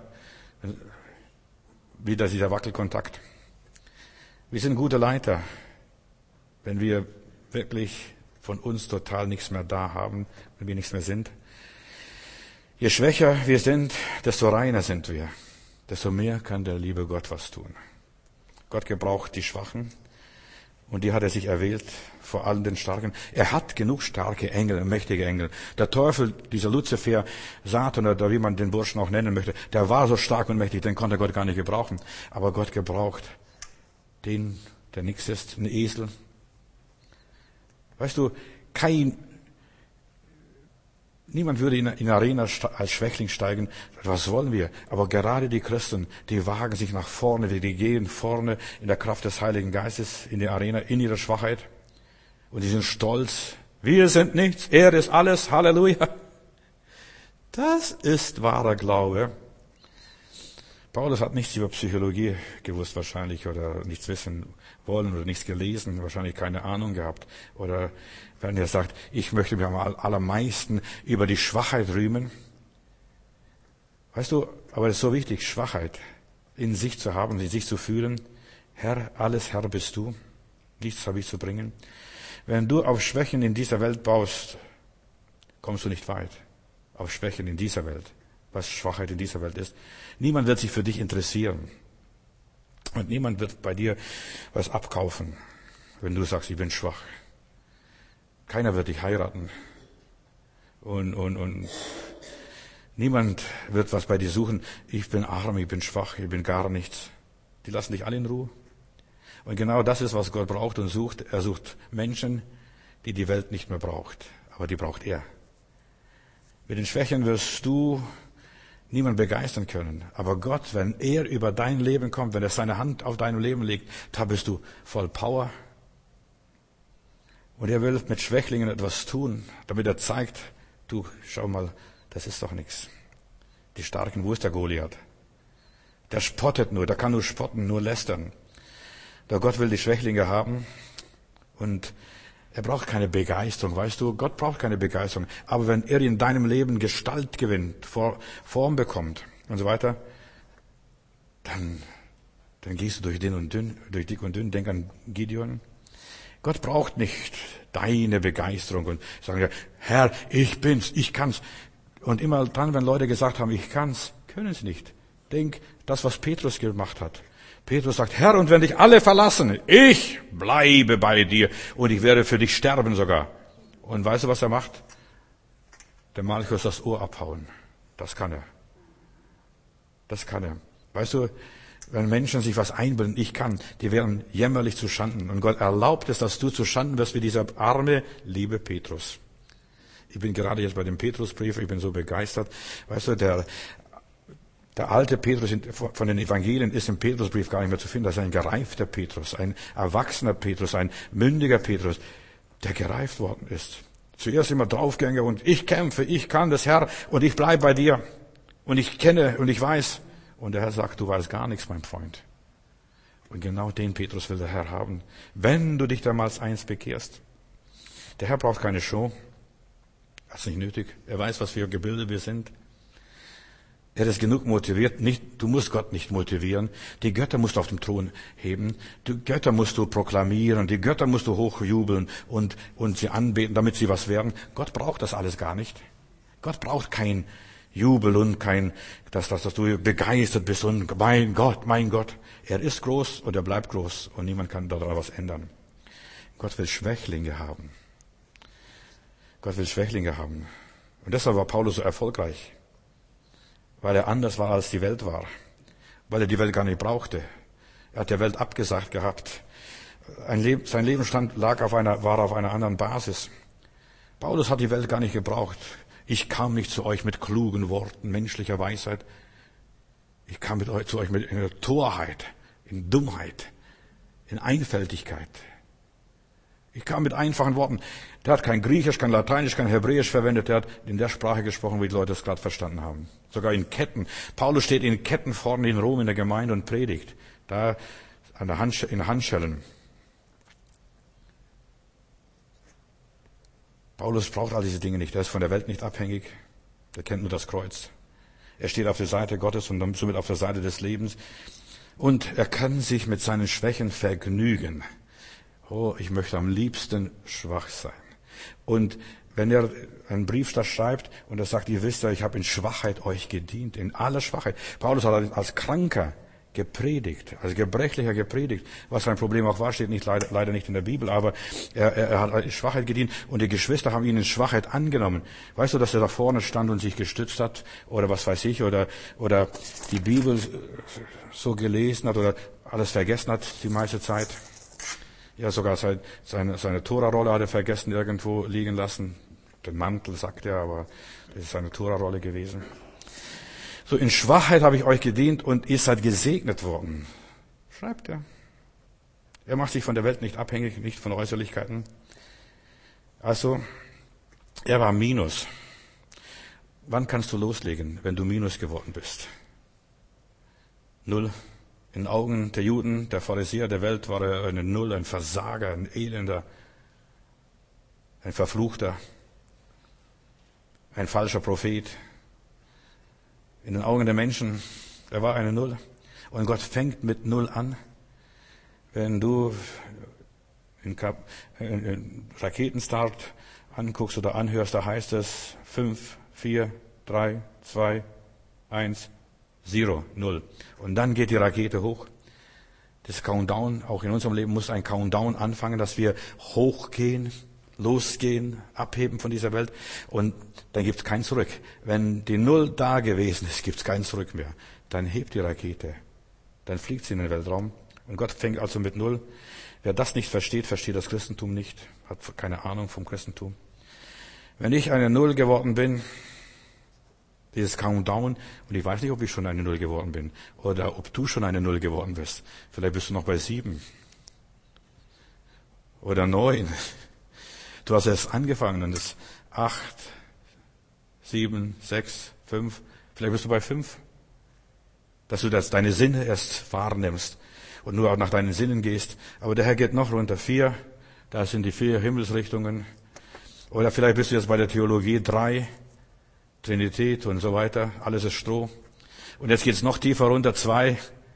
dieser Wackelkontakt. Wir sind gute Leiter, wenn wir wirklich von uns total nichts mehr da haben, wenn wir nichts mehr sind. Je schwächer wir sind, desto reiner sind wir. Desto mehr kann der liebe Gott was tun. Gott gebraucht die Schwachen und die hat er sich erwählt, vor allem den Starken. Er hat genug starke Engel, mächtige Engel. Der Teufel, dieser Luzifer, Satan oder wie man den Burschen auch nennen möchte, der war so stark und mächtig, den konnte Gott gar nicht gebrauchen. Aber Gott gebraucht den, der nichts ist, ein Esel. Weißt du, niemand würde in eine Arena als Schwächling steigen. Was wollen wir? Aber gerade die Christen, die wagen sich nach vorne, die gehen vorne in der Kraft des Heiligen Geistes in die Arena, in ihrer Schwachheit. Und die sind stolz. Wir sind nichts, er ist alles, Halleluja. Das ist wahrer Glaube. Paulus hat nichts über Psychologie gewusst wahrscheinlich oder nichts wissen wollen oder nichts gelesen, wahrscheinlich keine Ahnung gehabt. Oder wenn er sagt, ich möchte mich am allermeisten über die Schwachheit rühmen. Weißt du, aber es ist so wichtig, Schwachheit in sich zu haben, in sich zu fühlen. Herr, alles Herr bist du, nichts habe ich zu bringen. Wenn du auf Schwächen in dieser Welt baust, kommst du nicht weit. Auf Schwächen in dieser Welt. Was Schwachheit in dieser Welt ist. Niemand wird sich für dich interessieren. Und niemand wird bei dir was abkaufen, wenn du sagst, ich bin schwach. Keiner wird dich heiraten. Und niemand wird was bei dir suchen. Ich bin arm, ich bin schwach, ich bin gar nichts. Die lassen dich alle in Ruhe. Und genau das ist, was Gott braucht und sucht. Er sucht Menschen, die die Welt nicht mehr braucht. Aber die braucht er. Mit den Schwächen wirst du niemand begeistern können. Aber Gott, wenn er über dein Leben kommt, wenn er seine Hand auf deinem Leben legt, da bist du voll Power. Und er will mit Schwächlingen etwas tun, damit er zeigt, du, schau mal, das ist doch nichts. Die Starken, wo ist der Goliath? Der spottet nur, der kann nur spotten, nur lästern. Der Gott will die Schwächlinge haben und er braucht keine Begeisterung, weißt du, Gott braucht keine Begeisterung. Aber wenn er in deinem Leben Gestalt gewinnt, Form bekommt und so weiter, dann gehst du durch dick und dünn, denk an Gideon. Gott braucht nicht deine Begeisterung und sagen, Herr, ich bin's, ich kann's. Und immer dann, wenn Leute gesagt haben, ich kann's, können sie nicht. Denk, das, was Petrus gemacht hat. Petrus sagt, Herr, und wenn dich alle verlassen, ich bleibe bei dir und ich werde für dich sterben sogar. Und weißt du, was er macht? Der Malchus das Ohr abhauen. Das kann er. Das kann er. Weißt du, wenn Menschen sich was einbilden, ich kann, die werden jämmerlich zu Schanden. Und Gott erlaubt es, dass du zu Schanden wirst wie dieser arme, liebe Petrus. Ich bin gerade jetzt bei dem Petrusbrief, ich bin so begeistert. Weißt du, der alte Petrus von den Evangelien ist im Petrusbrief gar nicht mehr zu finden. Das ist ein gereifter Petrus, ein erwachsener Petrus, ein mündiger Petrus, der gereift worden ist. Zuerst immer Draufgänger und ich kämpfe, ich kann das, Herr, und ich bleibe bei dir. Und ich kenne und ich weiß. Und der Herr sagt, du weißt gar nichts, mein Freund. Und genau den Petrus will der Herr haben. Wenn du dich damals eins bekehrst. Der Herr braucht keine Show. Das ist nicht nötig. Er weiß, was für Gebilde wir sind. Er ist genug motiviert. Du musst Gott nicht motivieren. Die Götter musst du auf dem Thron heben. Die Götter musst du proklamieren. Die Götter musst du hochjubeln und sie anbeten, damit sie was werden. Gott braucht das alles gar nicht. Gott braucht kein Jubel und dass du begeistert bist und mein Gott. Er ist groß und er bleibt groß und niemand kann daran was ändern. Gott will Schwächlinge haben. Gott will Schwächlinge haben. Und deshalb war Paulus so erfolgreich. Weil er anders war, als die Welt war. Weil er die Welt gar nicht brauchte. Er hat der Welt abgesagt gehabt. Sein Lebensstand war auf einer anderen Basis. Paulus hat die Welt gar nicht gebraucht. Ich kam nicht zu euch mit klugen Worten, menschlicher Weisheit. Ich kam zu euch mit in Torheit, in Dummheit, in Einfältigkeit. Ich kam mit einfachen Worten. Der hat kein Griechisch, kein Lateinisch, kein Hebräisch verwendet. Der hat in der Sprache gesprochen, wie die Leute es gerade verstanden haben. Sogar in Ketten. Paulus steht in Ketten vorne in Rom in der Gemeinde und predigt. Da in Handschellen. Paulus braucht all diese Dinge nicht. Er ist von der Welt nicht abhängig. Er kennt nur das Kreuz. Er steht auf der Seite Gottes und somit auf der Seite des Lebens. Und er kann sich mit seinen Schwächen vergnügen. Oh, ich möchte am liebsten schwach sein. Und wenn er einen Brief da schreibt und er sagt, ihr wisst ja, ich habe in Schwachheit euch gedient, in aller Schwachheit. Paulus hat als Kranker gepredigt, als Gebrechlicher gepredigt. Was sein Problem auch war, steht leider nicht in der Bibel, aber er hat in Schwachheit gedient und die Geschwister haben ihn in Schwachheit angenommen. Weißt du, dass er da vorne stand und sich gestützt hat oder was weiß ich oder die Bibel so gelesen hat oder alles vergessen hat die meiste Zeit? Ja, sogar seine Tora-Rolle hat er vergessen, irgendwo liegen lassen. Den Mantel, sagt er, aber das ist seine Tora-Rolle gewesen. So, in Schwachheit habe ich euch gedient und ihr seid gesegnet worden. Schreibt er. Er macht sich von der Welt nicht abhängig, nicht von Äußerlichkeiten. Also, er war Minus. Wann kannst du loslegen, wenn du Minus geworden bist? 0. In den Augen der Juden, der Pharisäer der Welt war er eine Null, ein Versager, ein Elender, ein Verfluchter, ein falscher Prophet. In den Augen der Menschen, er war eine Null. Und Gott fängt mit Null an. Wenn du in Raketenstart anguckst oder anhörst, da heißt es 5, 4, 3, 2, 1, 0, 0. Und dann geht die Rakete hoch. Das Countdown, auch in unserem Leben muss ein Countdown anfangen, dass wir hochgehen, losgehen, abheben von dieser Welt. Und dann gibt's kein Zurück. Wenn die Null da gewesen ist, gibt's kein Zurück mehr. Dann hebt die Rakete. Dann fliegt sie in den Weltraum. Und Gott fängt also mit Null. Wer das nicht versteht, versteht das Christentum nicht. Hat keine Ahnung vom Christentum. Wenn ich eine Null geworden bin, dieses Countdown, und ich weiß nicht, ob ich schon eine Null geworden bin, oder ob du schon eine Null geworden bist. Vielleicht bist du noch bei 7. Oder 9. Du hast erst angefangen und es 8, 7, 6, 5. Vielleicht bist du bei 5. Dass du deine Sinne erst wahrnimmst und nur auch nach deinen Sinnen gehst. Aber der Herr geht noch runter. 4. Da sind die 4 Himmelsrichtungen. Oder vielleicht bist du jetzt bei der Theologie 3. Trinität und so weiter. Alles ist Stroh. Und jetzt geht's noch tiefer runter. 2.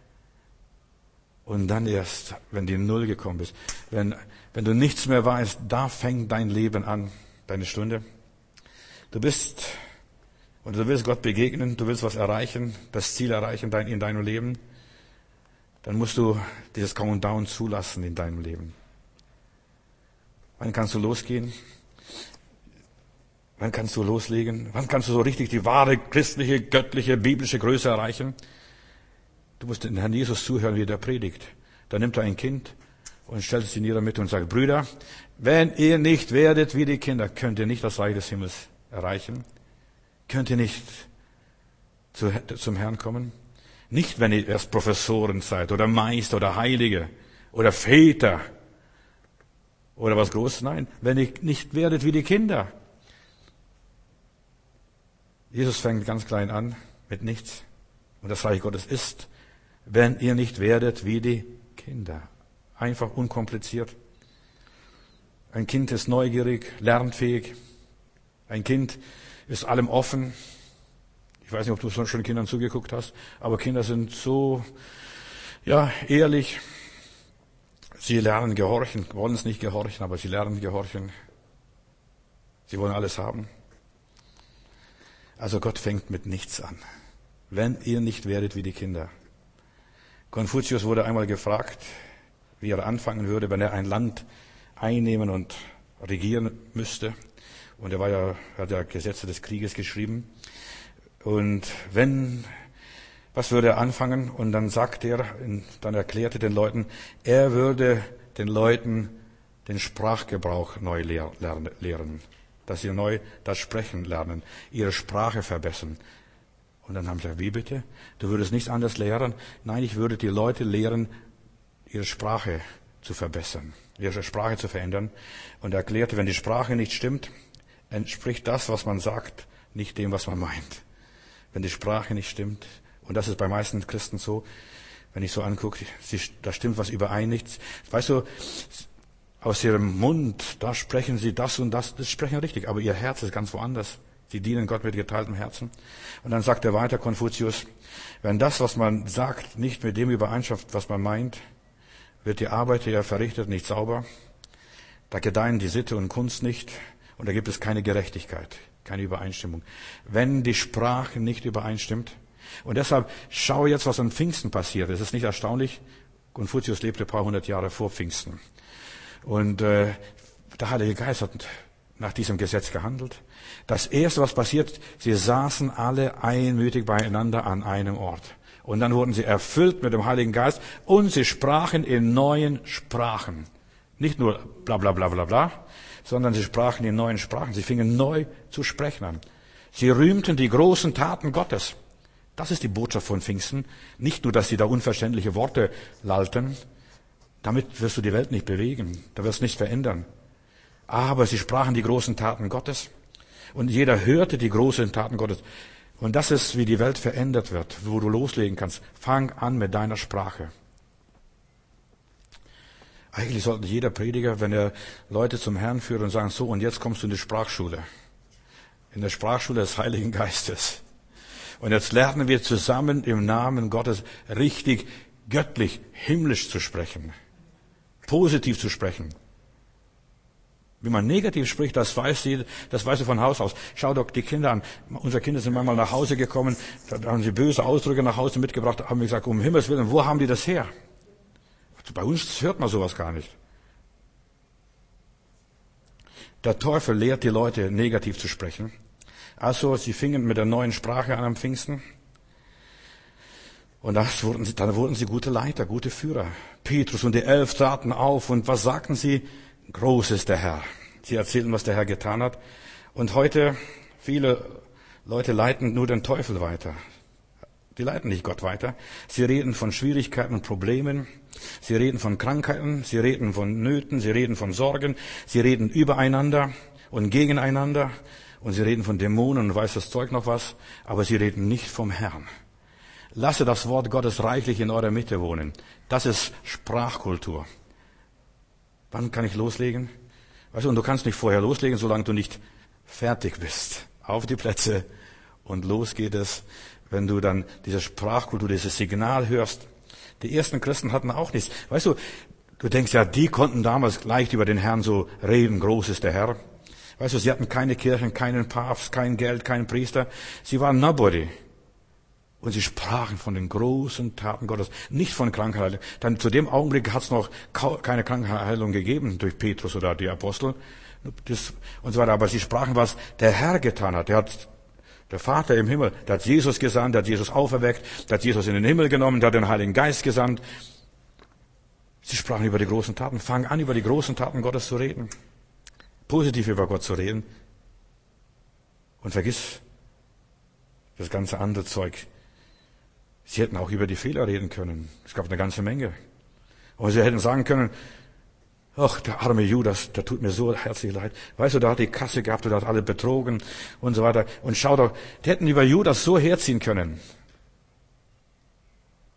Und dann erst, wenn die Null gekommen bist. Wenn du nichts mehr weißt, da fängt dein Leben an. Deine Stunde. Du willst Gott begegnen, du willst was erreichen, das Ziel erreichen in deinem Leben, dann musst du dieses Countdown zulassen in deinem Leben. Wann kannst du losgehen? Wann kannst du loslegen? Wann kannst du so richtig die wahre christliche, göttliche, biblische Größe erreichen? Du musst den Herrn Jesus zuhören, wie der predigt. Da nimmt er ein Kind und stellt es in ihrer Mitte und sagt, Brüder, wenn ihr nicht werdet wie die Kinder, könnt ihr nicht das Reich des Himmels erreichen. Könnt ihr nicht zum Herrn kommen? Nicht, wenn ihr erst Professoren seid oder Meister oder Heilige oder Väter oder was Großes. Nein, wenn ihr nicht werdet wie die Kinder. Jesus fängt ganz klein an, mit nichts. Und das Reich Gottes ist, wenn ihr nicht werdet wie die Kinder. Einfach unkompliziert. Ein Kind ist neugierig, lernfähig. Ein Kind ist allem offen. Ich weiß nicht, ob du schon Kindern zugeguckt hast, aber Kinder sind so, ehrlich. Sie lernen gehorchen, wollen es nicht gehorchen, aber sie lernen gehorchen. Sie wollen alles haben. Also Gott fängt mit nichts an. Wenn ihr nicht werdet wie die Kinder. Konfuzius wurde einmal gefragt, wie er anfangen würde, wenn er ein Land einnehmen und regieren müsste. Und er hat ja Gesetze des Krieges geschrieben. Und was würde er anfangen? Und dann dann erklärte den Leuten, er würde den Leuten den Sprachgebrauch neu lehren. Dass sie neu das Sprechen lernen, ihre Sprache verbessern. Und dann haben sie gesagt, wie bitte? Du würdest nichts anderes lehren? Nein, ich würde die Leute lehren, ihre Sprache zu verbessern, ihre Sprache zu verändern. Und er erklärte, wenn die Sprache nicht stimmt, entspricht das, was man sagt, nicht dem, was man meint. Wenn die Sprache nicht stimmt, und das ist bei meisten Christen so, wenn ich so angucke, da stimmt was überein nichts. Weißt du, aus ihrem Mund, da sprechen sie das und das sprechen richtig, aber ihr Herz ist ganz woanders. Sie dienen Gott mit geteiltem Herzen. Und dann sagt er weiter, Konfuzius, wenn das, was man sagt, nicht mit dem übereinstimmt, was man meint, wird die Arbeit, die er verrichtet, nicht sauber. Da gedeihen die Sitte und Kunst nicht und da gibt es keine Gerechtigkeit, keine Übereinstimmung. Wenn die Sprache nicht übereinstimmt, und deshalb schau jetzt, was an Pfingsten passiert. Es ist nicht erstaunlich, Konfuzius lebte ein paar hundert Jahre vor Pfingsten. Und der Heilige Geist hat nach diesem Gesetz gehandelt. Das Erste, was passiert, sie saßen alle einmütig beieinander an einem Ort. Und dann wurden sie erfüllt mit dem Heiligen Geist und sie sprachen in neuen Sprachen. Nicht nur bla bla bla bla bla, sondern sie sprachen in neuen Sprachen. Sie fingen neu zu sprechen an. Sie rühmten die großen Taten Gottes. Das ist die Botschaft von Pfingsten. Nicht nur, dass sie da unverständliche Worte lallten. Damit wirst du die Welt nicht bewegen. Da wirst du nichts verändern. Aber sie sprachen die großen Taten Gottes. Und jeder hörte die großen Taten Gottes. Und das ist, wie die Welt verändert wird, wo du loslegen kannst. Fang an mit deiner Sprache. Eigentlich sollte jeder Prediger, wenn er Leute zum Herrn führt und sagen, so, und jetzt kommst du in die Sprachschule. In der Sprachschule des Heiligen Geistes. Und jetzt lernen wir zusammen im Namen Gottes richtig, göttlich, himmlisch zu sprechen. Positiv zu sprechen. Wie man negativ spricht, das weißt du von Haus aus. Schau doch die Kinder an. Unsere Kinder sind manchmal nach Hause gekommen, da haben sie böse Ausdrücke nach Hause mitgebracht, haben gesagt, um Himmels Willen, wo haben die das her? Bei uns hört man sowas gar nicht. Der Teufel lehrt die Leute, negativ zu sprechen. Also, sie fingen mit der neuen Sprache an am Pfingsten. Und dann wurden sie gute Leiter, gute Führer. Petrus und die 11 traten auf und was sagten sie? Groß ist der Herr. Sie erzählten, was der Herr getan hat. Und heute, viele Leute leiten nur den Teufel weiter. Die leiten nicht Gott weiter. Sie reden von Schwierigkeiten und Problemen. Sie reden von Krankheiten. Sie reden von Nöten. Sie reden von Sorgen. Sie reden übereinander und gegeneinander. Und sie reden von Dämonen und weiß das Zeug noch was. Aber sie reden nicht vom Herrn. Lasse das Wort Gottes reichlich in eurer Mitte wohnen. Das ist Sprachkultur. Wann kann ich loslegen? Weißt du, und du kannst nicht vorher loslegen, solange du nicht fertig bist. Auf die Plätze und los geht es, wenn du dann diese Sprachkultur, dieses Signal hörst. Die ersten Christen hatten auch nichts. Weißt du, du denkst ja, die konnten damals leicht über den Herrn so reden, groß ist der Herr. Weißt du, sie hatten keine Kirchen, keinen Papst, kein Geld, keinen Priester. Sie waren nobody. Und sie sprachen von den großen Taten Gottes, nicht von Krankheiten. Dann zu dem Augenblick hat es noch keine Krankheilung gegeben durch Petrus oder die Apostel und so weiter. Aber sie sprachen, was der Herr getan hat. Der Vater im Himmel, der hat Jesus gesandt, der hat Jesus auferweckt, der hat Jesus in den Himmel genommen, der hat den Heiligen Geist gesandt. Sie sprachen über die großen Taten. Fang an, über die großen Taten Gottes zu reden. Positiv über Gott zu reden. Und vergiss das ganze andere Zeug. Sie hätten auch über die Fehler reden können. Es gab eine ganze Menge. Und sie hätten sagen können, ach, der arme Judas, der tut mir so herzlich leid. Weißt du, der hat die Kasse gehabt, der hat alle betrogen und so weiter. Und schau doch, die hätten über Judas so herziehen können.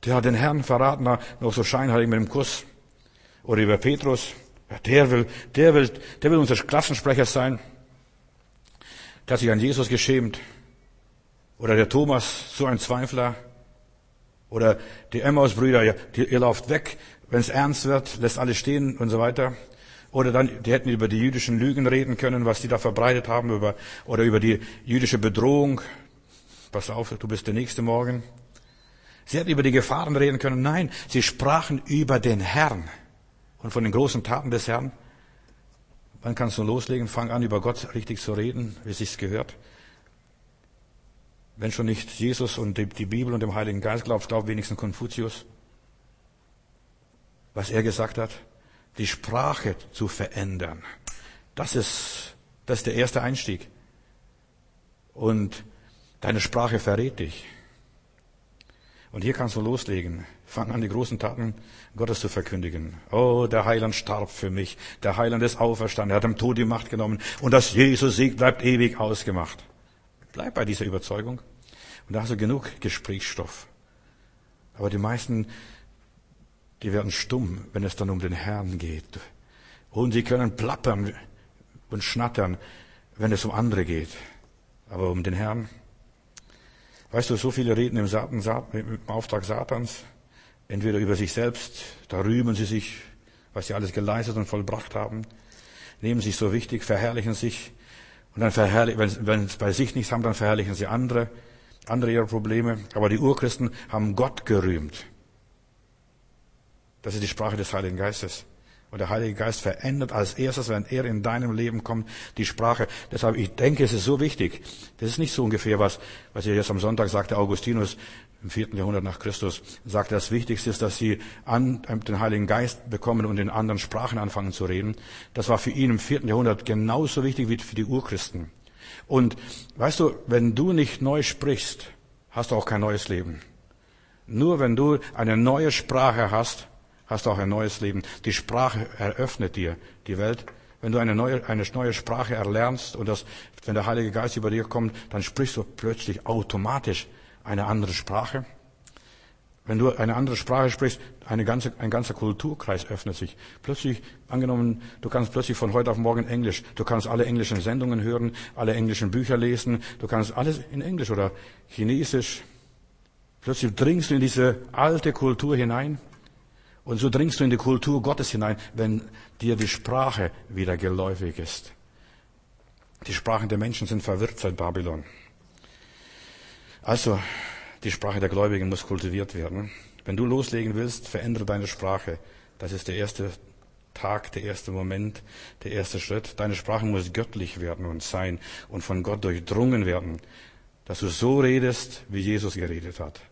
Der hat den Herrn verraten, noch so scheinheilig mit dem Kuss. Oder über Petrus. Ja, der will unser Klassensprecher sein. Der hat sich an Jesus geschämt. Oder der Thomas, so ein Zweifler. Oder die Emmaus-Brüder, ja, ihr lauft weg, wenn es ernst wird, lässt alles stehen und so weiter. Oder dann, die hätten über die jüdischen Lügen reden können, was die da verbreitet haben, oder über die jüdische Bedrohung. Pass auf, du bist der Nächste morgen. Sie hätten über die Gefahren reden können. Nein, sie sprachen über den Herrn und von den großen Taten des Herrn. Wann kannst du loslegen? Fang an, über Gott richtig zu reden, wie es sich gehört. Wenn schon nicht Jesus und die Bibel und dem Heiligen Geist glaubst, glaub wenigstens Konfuzius. Was er gesagt hat, die Sprache zu verändern. Das ist der erste Einstieg. Und deine Sprache verrät dich. Und hier kannst du loslegen. Fang an, die großen Taten Gottes zu verkündigen. Oh, der Heiland starb für mich. Der Heiland ist auferstanden. Er hat dem Tod die Macht genommen. Und das Jesus-Sieg bleibt ewig ausgemacht. Bleib bei dieser Überzeugung. Und da hast du genug Gesprächsstoff. Aber die meisten, die werden stumm, wenn es dann um den Herrn geht. Und sie können plappern und schnattern, wenn es um andere geht. Aber um den Herrn. Weißt du, so viele reden im Auftrag Satans. Entweder über sich selbst, da rühmen sie sich, was sie alles geleistet und vollbracht haben. Nehmen sich so wichtig, verherrlichen sich. Und dann wenn es bei sich nichts haben, dann verherrlichen sie andere ihre Probleme. Aber die Urchristen haben Gott gerühmt. Das ist die Sprache des Heiligen Geistes. Und der Heilige Geist verändert als erstes, wenn er in deinem Leben kommt, die Sprache. Deshalb, ich denke, es ist so wichtig. Das ist nicht so ungefähr was ihr jetzt am Sonntag sagte, Augustinus im 4. Jahrhundert nach Christus, sagte, das Wichtigste ist, dass sie den Heiligen Geist bekommen und in anderen Sprachen anfangen zu reden. Das war für ihn im 4. Jahrhundert genauso wichtig wie für die Urchristen. Und weißt du, wenn du nicht neu sprichst, hast du auch kein neues Leben. Nur wenn du eine neue Sprache hast du auch ein neues Leben. Die Sprache eröffnet dir die Welt. Wenn du eine neue Sprache erlernst und wenn der Heilige Geist über dir kommt, dann sprichst du plötzlich automatisch eine andere Sprache. Wenn du eine andere Sprache sprichst, ein ganzer Kulturkreis öffnet sich. Plötzlich, angenommen, du kannst plötzlich von heute auf morgen Englisch. Du kannst alle englischen Sendungen hören, alle englischen Bücher lesen. Du kannst alles in Englisch oder Chinesisch. Plötzlich dringst du in diese alte Kultur hinein. Und so dringst du in die Kultur Gottes hinein, wenn dir die Sprache wieder geläufig ist. Die Sprachen der Menschen sind verwirrt seit Babylon. Also, die Sprache der Gläubigen muss kultiviert werden. Wenn du loslegen willst, verändere deine Sprache. Das ist der erste Tag, der erste Moment, der erste Schritt. Deine Sprache muss göttlich werden und sein und von Gott durchdrungen werden, dass du so redest, wie Jesus geredet hat.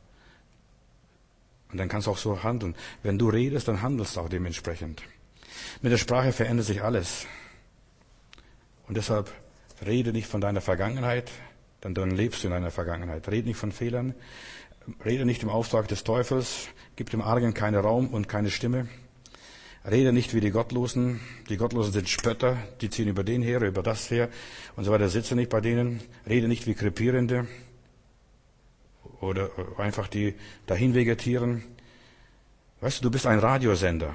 Und dann kannst du auch so handeln. Wenn du redest, dann handelst du auch dementsprechend. Mit der Sprache verändert sich alles. Und deshalb rede nicht von deiner Vergangenheit, dann lebst du in deiner Vergangenheit. Rede nicht von Fehlern. Rede nicht im Auftrag des Teufels. Gib dem Argen keinen Raum und keine Stimme. Rede nicht wie die Gottlosen. Die Gottlosen sind Spötter. Die ziehen über den her, über das her und so weiter. Sitze nicht bei denen. Rede nicht wie Krepierende. Oder einfach die dahin vegetieren. Weißt du bist ein Radiosender.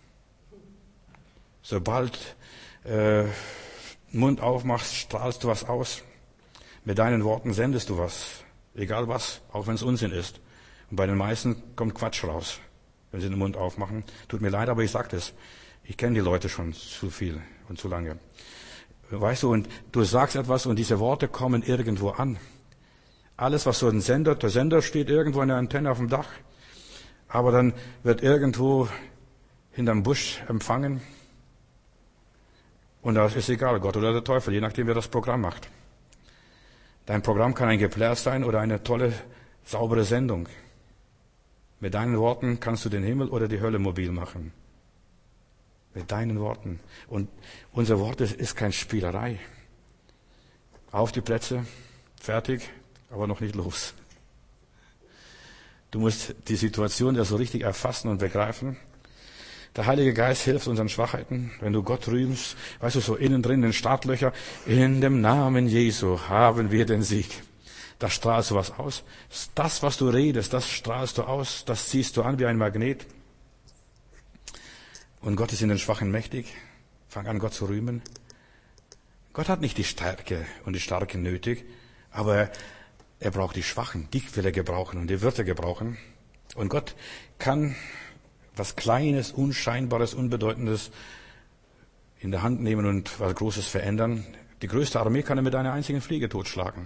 Sobald Mund aufmachst, strahlst du was aus. Mit deinen Worten sendest du was. Egal was, auch wenn es Unsinn ist. Und bei den meisten kommt Quatsch raus, wenn sie den Mund aufmachen. Tut mir leid, aber ich sage das. Ich kenne die Leute schon zu viel und zu lange. Weißt du, und du sagst etwas und diese Worte kommen irgendwo an. Alles, was so der Sender steht irgendwo in der Antenne auf dem Dach, aber dann wird irgendwo hinterm Busch empfangen. Und das ist egal, Gott oder der Teufel, je nachdem, wer das Programm macht. Dein Programm kann ein Geplärr sein oder eine tolle, saubere Sendung. Mit deinen Worten kannst du den Himmel oder die Hölle mobil machen. Mit deinen Worten. Und unser Wort ist keine Spielerei. Auf die Plätze, fertig, aber noch nicht los. Du musst die Situation ja so richtig erfassen und begreifen. Der Heilige Geist hilft unseren Schwachheiten. Wenn du Gott rühmst, weißt du, so innen drin in den Startlöcher, in dem Namen Jesu haben wir den Sieg. das strahlst du was aus. Das, was du redest, das strahlst du aus, das ziehst du an wie ein Magnet. Und Gott ist in den Schwachen mächtig. Fang an, Gott zu rühmen. Gott hat nicht die Stärke und die Starken nötig, aber er braucht die Schwachen. Die will er gebrauchen und die wird er gebrauchen. Und Gott kann was Kleines, Unscheinbares, Unbedeutendes in der Hand nehmen und was Großes verändern. Die größte Armee kann er mit einer einzigen Fliege totschlagen.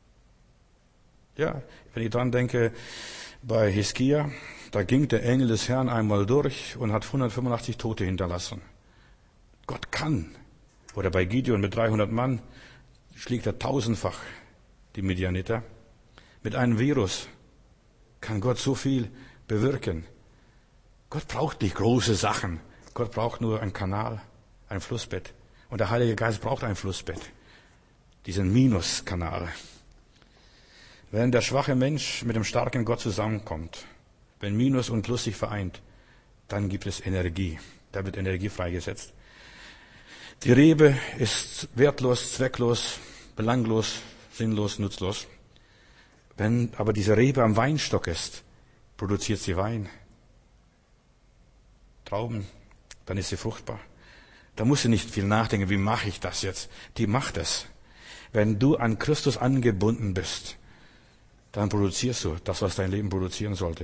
Ja, wenn ich dran denke, bei Hiskia, da ging der Engel des Herrn einmal durch und hat 185 Tote hinterlassen. Gott kann. Oder bei Gideon mit 300 Mann schlägt er tausendfach die Midianiter. Mit einem Virus kann Gott so viel bewirken. Gott braucht nicht große Sachen. Gott braucht nur einen Kanal, ein Flussbett. Und der Heilige Geist braucht ein Flussbett. Diesen Minuskanal. Wenn der schwache Mensch mit dem starken Gott zusammenkommt, wenn Minus und Plus sich vereint, dann gibt es Energie. Da wird Energie freigesetzt. Die Rebe ist wertlos, zwecklos, belanglos, sinnlos, nutzlos. Wenn aber diese Rebe am Weinstock ist, produziert sie Wein, Trauben, dann ist sie fruchtbar. Da muss sie nicht viel nachdenken, wie mache ich das jetzt? Die macht es. Wenn du an Christus angebunden bist, dann produzierst du das, was dein Leben produzieren sollte.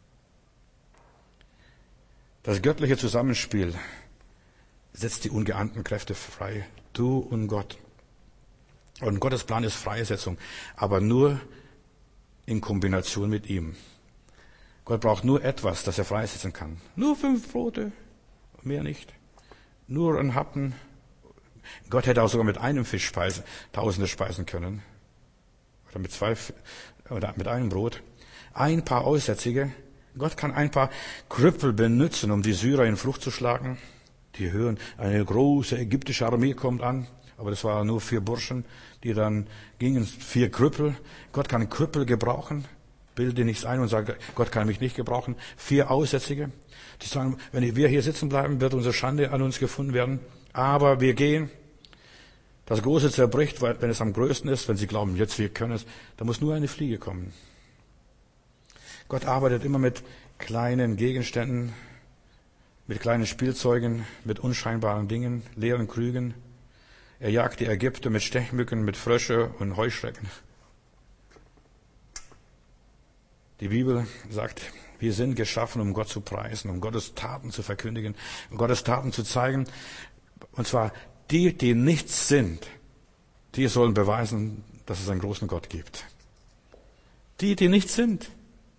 Das göttliche Zusammenspiel setzt die ungeahnten Kräfte frei. Du und Gott. Und Gottes Plan ist Freisetzung, aber nur in Kombination mit ihm. Gott braucht nur etwas, das er freisetzen kann. Nur 5 Brote, mehr nicht. Nur ein Happen. Gott hätte auch sogar mit einem Fisch Tausende speisen können. Oder mit 2, oder mit einem Brot. Ein paar Aussätzige. Gott kann ein paar Krüppel benutzen, um die Syrer in Flucht zu schlagen. Die hören, eine große ägyptische Armee kommt an. Aber das waren nur 4 Burschen, die dann gingen, 4 Krüppel. Gott kann Krüppel gebrauchen. Bilde nichts ein und sage, Gott kann mich nicht gebrauchen. 4 Aussätzige. Die sagen, wenn wir hier sitzen bleiben, wird unsere Schande an uns gefunden werden. Aber wir gehen. Das Große zerbricht, wenn es am größten ist. Wenn sie glauben, jetzt wir können es, da muss nur eine Fliege kommen. Gott arbeitet immer mit kleinen Gegenständen, mit kleinen Spielzeugen, mit unscheinbaren Dingen, leeren Krügen. Er jagt die Ägypter mit Stechmücken, mit Frösche und Heuschrecken. Die Bibel sagt, wir sind geschaffen, um Gott zu preisen, um Gottes Taten zu verkündigen, um Gottes Taten zu zeigen. Und zwar die, die nichts sind, die sollen beweisen, dass es einen großen Gott gibt. Die, die nichts sind.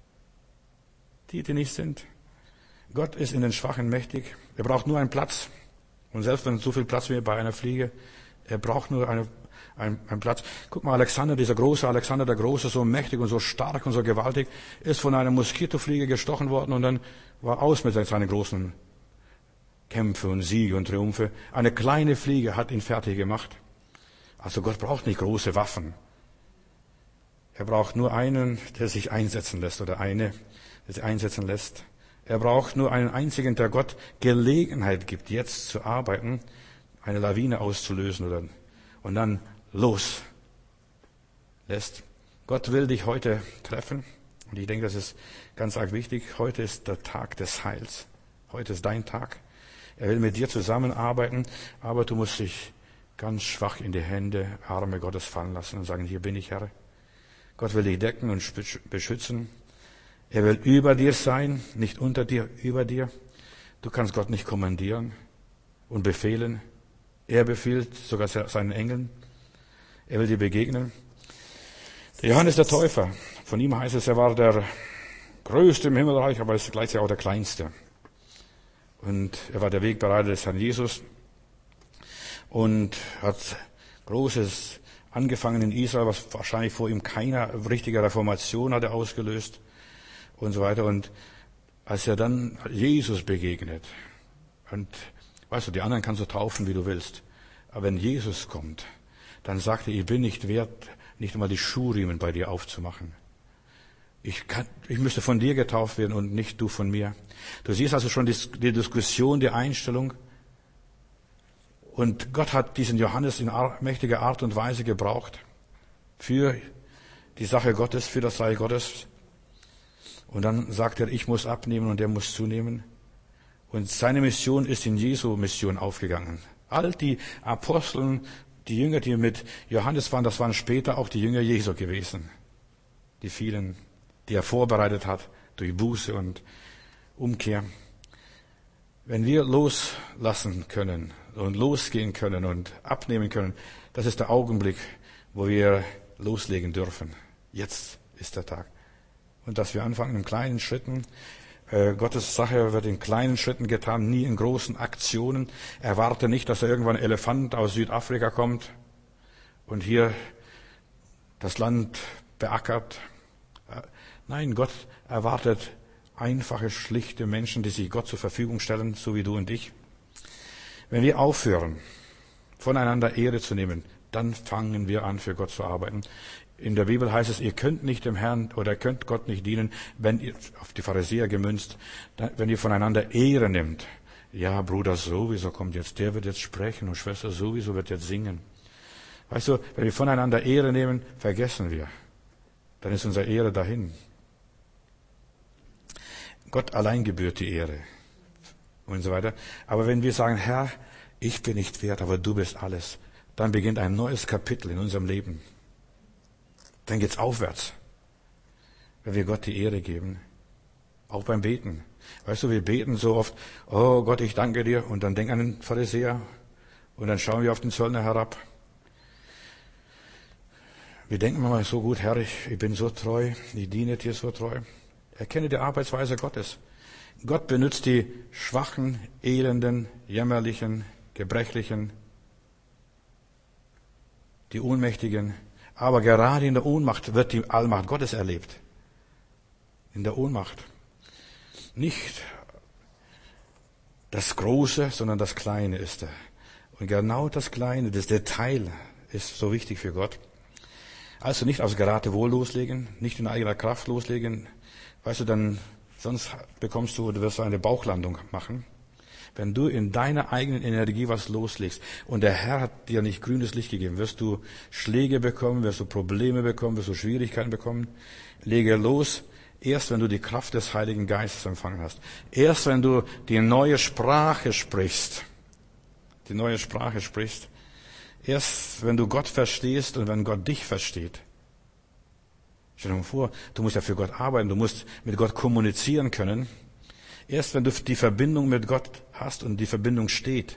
Die, die nicht sind. Gott ist in den Schwachen mächtig. Er braucht nur einen Platz. Und selbst wenn so viel Platz wie bei einer Fliege, er braucht nur einen Platz. Guck mal, Alexander der Große, so mächtig und so stark und so gewaltig, ist von einer Moskitofliege gestochen worden und dann war aus mit seinen großen Kämpfe und Siege und Triumphe. Eine kleine Fliege hat ihn fertig gemacht. Also Gott braucht nicht große Waffen. Er braucht nur einen, der sich einsetzen lässt oder eine, der sich einsetzen lässt. Er braucht nur einen einzigen, der Gott Gelegenheit gibt, jetzt zu arbeiten, eine Lawine auszulösen und dann los lässt. Gott will dich heute treffen. Und ich denke, das ist ganz arg wichtig. Heute ist der Tag des Heils. Heute ist dein Tag. Er will mit dir zusammenarbeiten, aber du musst dich ganz schwach in die Hände, Arme Gottes fallen lassen und sagen, hier bin ich, Herr. Gott will dich decken und beschützen. Er will über dir sein, nicht unter dir, über dir. Du kannst Gott nicht kommandieren und befehlen. Er befiehlt sogar seinen Engeln. Er will dir begegnen. Der Johannes der Täufer, von ihm heißt es, er war der Größte im Himmelreich, aber er ist gleichzeitig auch der Kleinste. Und er war der Wegbereiter des Herrn Jesus und hat Großes angefangen in Israel, was wahrscheinlich vor ihm keine richtige Reformation hatte ausgelöst und so weiter. Und als er dann Jesus begegnet, und weißt du, die anderen kannst du taufen, wie du willst, aber wenn Jesus kommt, dann sagt er, ich bin nicht wert, nicht einmal die Schuhriemen bei dir aufzumachen. Ich müsste von dir getauft werden und nicht du von mir. Du siehst also schon die Diskussion, die Einstellung. Und Gott hat diesen Johannes in mächtiger Art und Weise gebraucht für die Sache Gottes, für das Reich Gottes. Und dann sagt er, ich muss abnehmen und er muss zunehmen. Und seine Mission ist in Jesu Mission aufgegangen. All die Aposteln, die Jünger, die mit Johannes waren, das waren später auch die Jünger Jesu gewesen. Die vielen, die er vorbereitet hat durch Buße und Umkehr. Wenn wir loslassen können und losgehen können und abnehmen können, das ist der Augenblick, wo wir loslegen dürfen. Jetzt ist der Tag. Und dass wir anfangen in kleinen Schritten. Gottes Sache wird in kleinen Schritten getan, nie in großen Aktionen. Erwarte nicht, dass irgendwann ein Elefant aus Südafrika kommt und hier das Land beackert. Nein, Gott erwartet einfache, schlichte Menschen, die sich Gott zur Verfügung stellen, so wie du und ich. Wenn wir aufhören, voneinander Ehre zu nehmen, dann fangen wir an, für Gott zu arbeiten. In der Bibel heißt es, ihr könnt nicht dem Herrn oder könnt Gott nicht dienen, wenn ihr, auf die Pharisäer gemünzt, wenn ihr voneinander Ehre nimmt. Ja, Bruder sowieso kommt jetzt, der wird jetzt sprechen und Schwester sowieso wird jetzt singen. Weißt du, wenn wir voneinander Ehre nehmen, vergessen wir. Dann ist unsere Ehre dahin. Gott allein gebührt die Ehre und so weiter. Aber wenn wir sagen, Herr, ich bin nicht wert, aber du bist alles, dann beginnt ein neues Kapitel in unserem Leben. Dann geht's aufwärts, wenn wir Gott die Ehre geben. Auch beim Beten. Weißt du, wir beten so oft, oh Gott, ich danke dir, und dann denk an den Pharisäer und dann schauen wir auf den Zöllner herab. Wir denken mal so gut, Herr, ich bin so treu, ich diene dir so treu. Erkenne die Arbeitsweise Gottes. Gott benutzt die Schwachen, Elenden, Jämmerlichen, Gebrechlichen, die Ohnmächtigen. Aber gerade in der Ohnmacht wird die Allmacht Gottes erlebt. In der Ohnmacht. Nicht das Große, sondern das Kleine ist er. Und genau das Kleine, das Detail ist so wichtig für Gott. Also nicht aus Geratewohl loslegen, nicht in eigener Kraft loslegen. Weißt du, dann, sonst du wirst eine Bauchlandung machen. Wenn du in deiner eigenen Energie was loslegst und der Herr hat dir nicht grünes Licht gegeben, wirst du Schläge bekommen, wirst du Probleme bekommen, wirst du Schwierigkeiten bekommen. Lege los, erst wenn du die Kraft des Heiligen Geistes empfangen hast. Erst wenn du die neue Sprache sprichst. Erst wenn du Gott verstehst und wenn Gott dich versteht. Stell dir mal vor, du musst ja für Gott arbeiten, du musst mit Gott kommunizieren können. Erst wenn du die Verbindung mit Gott hast und die Verbindung steht.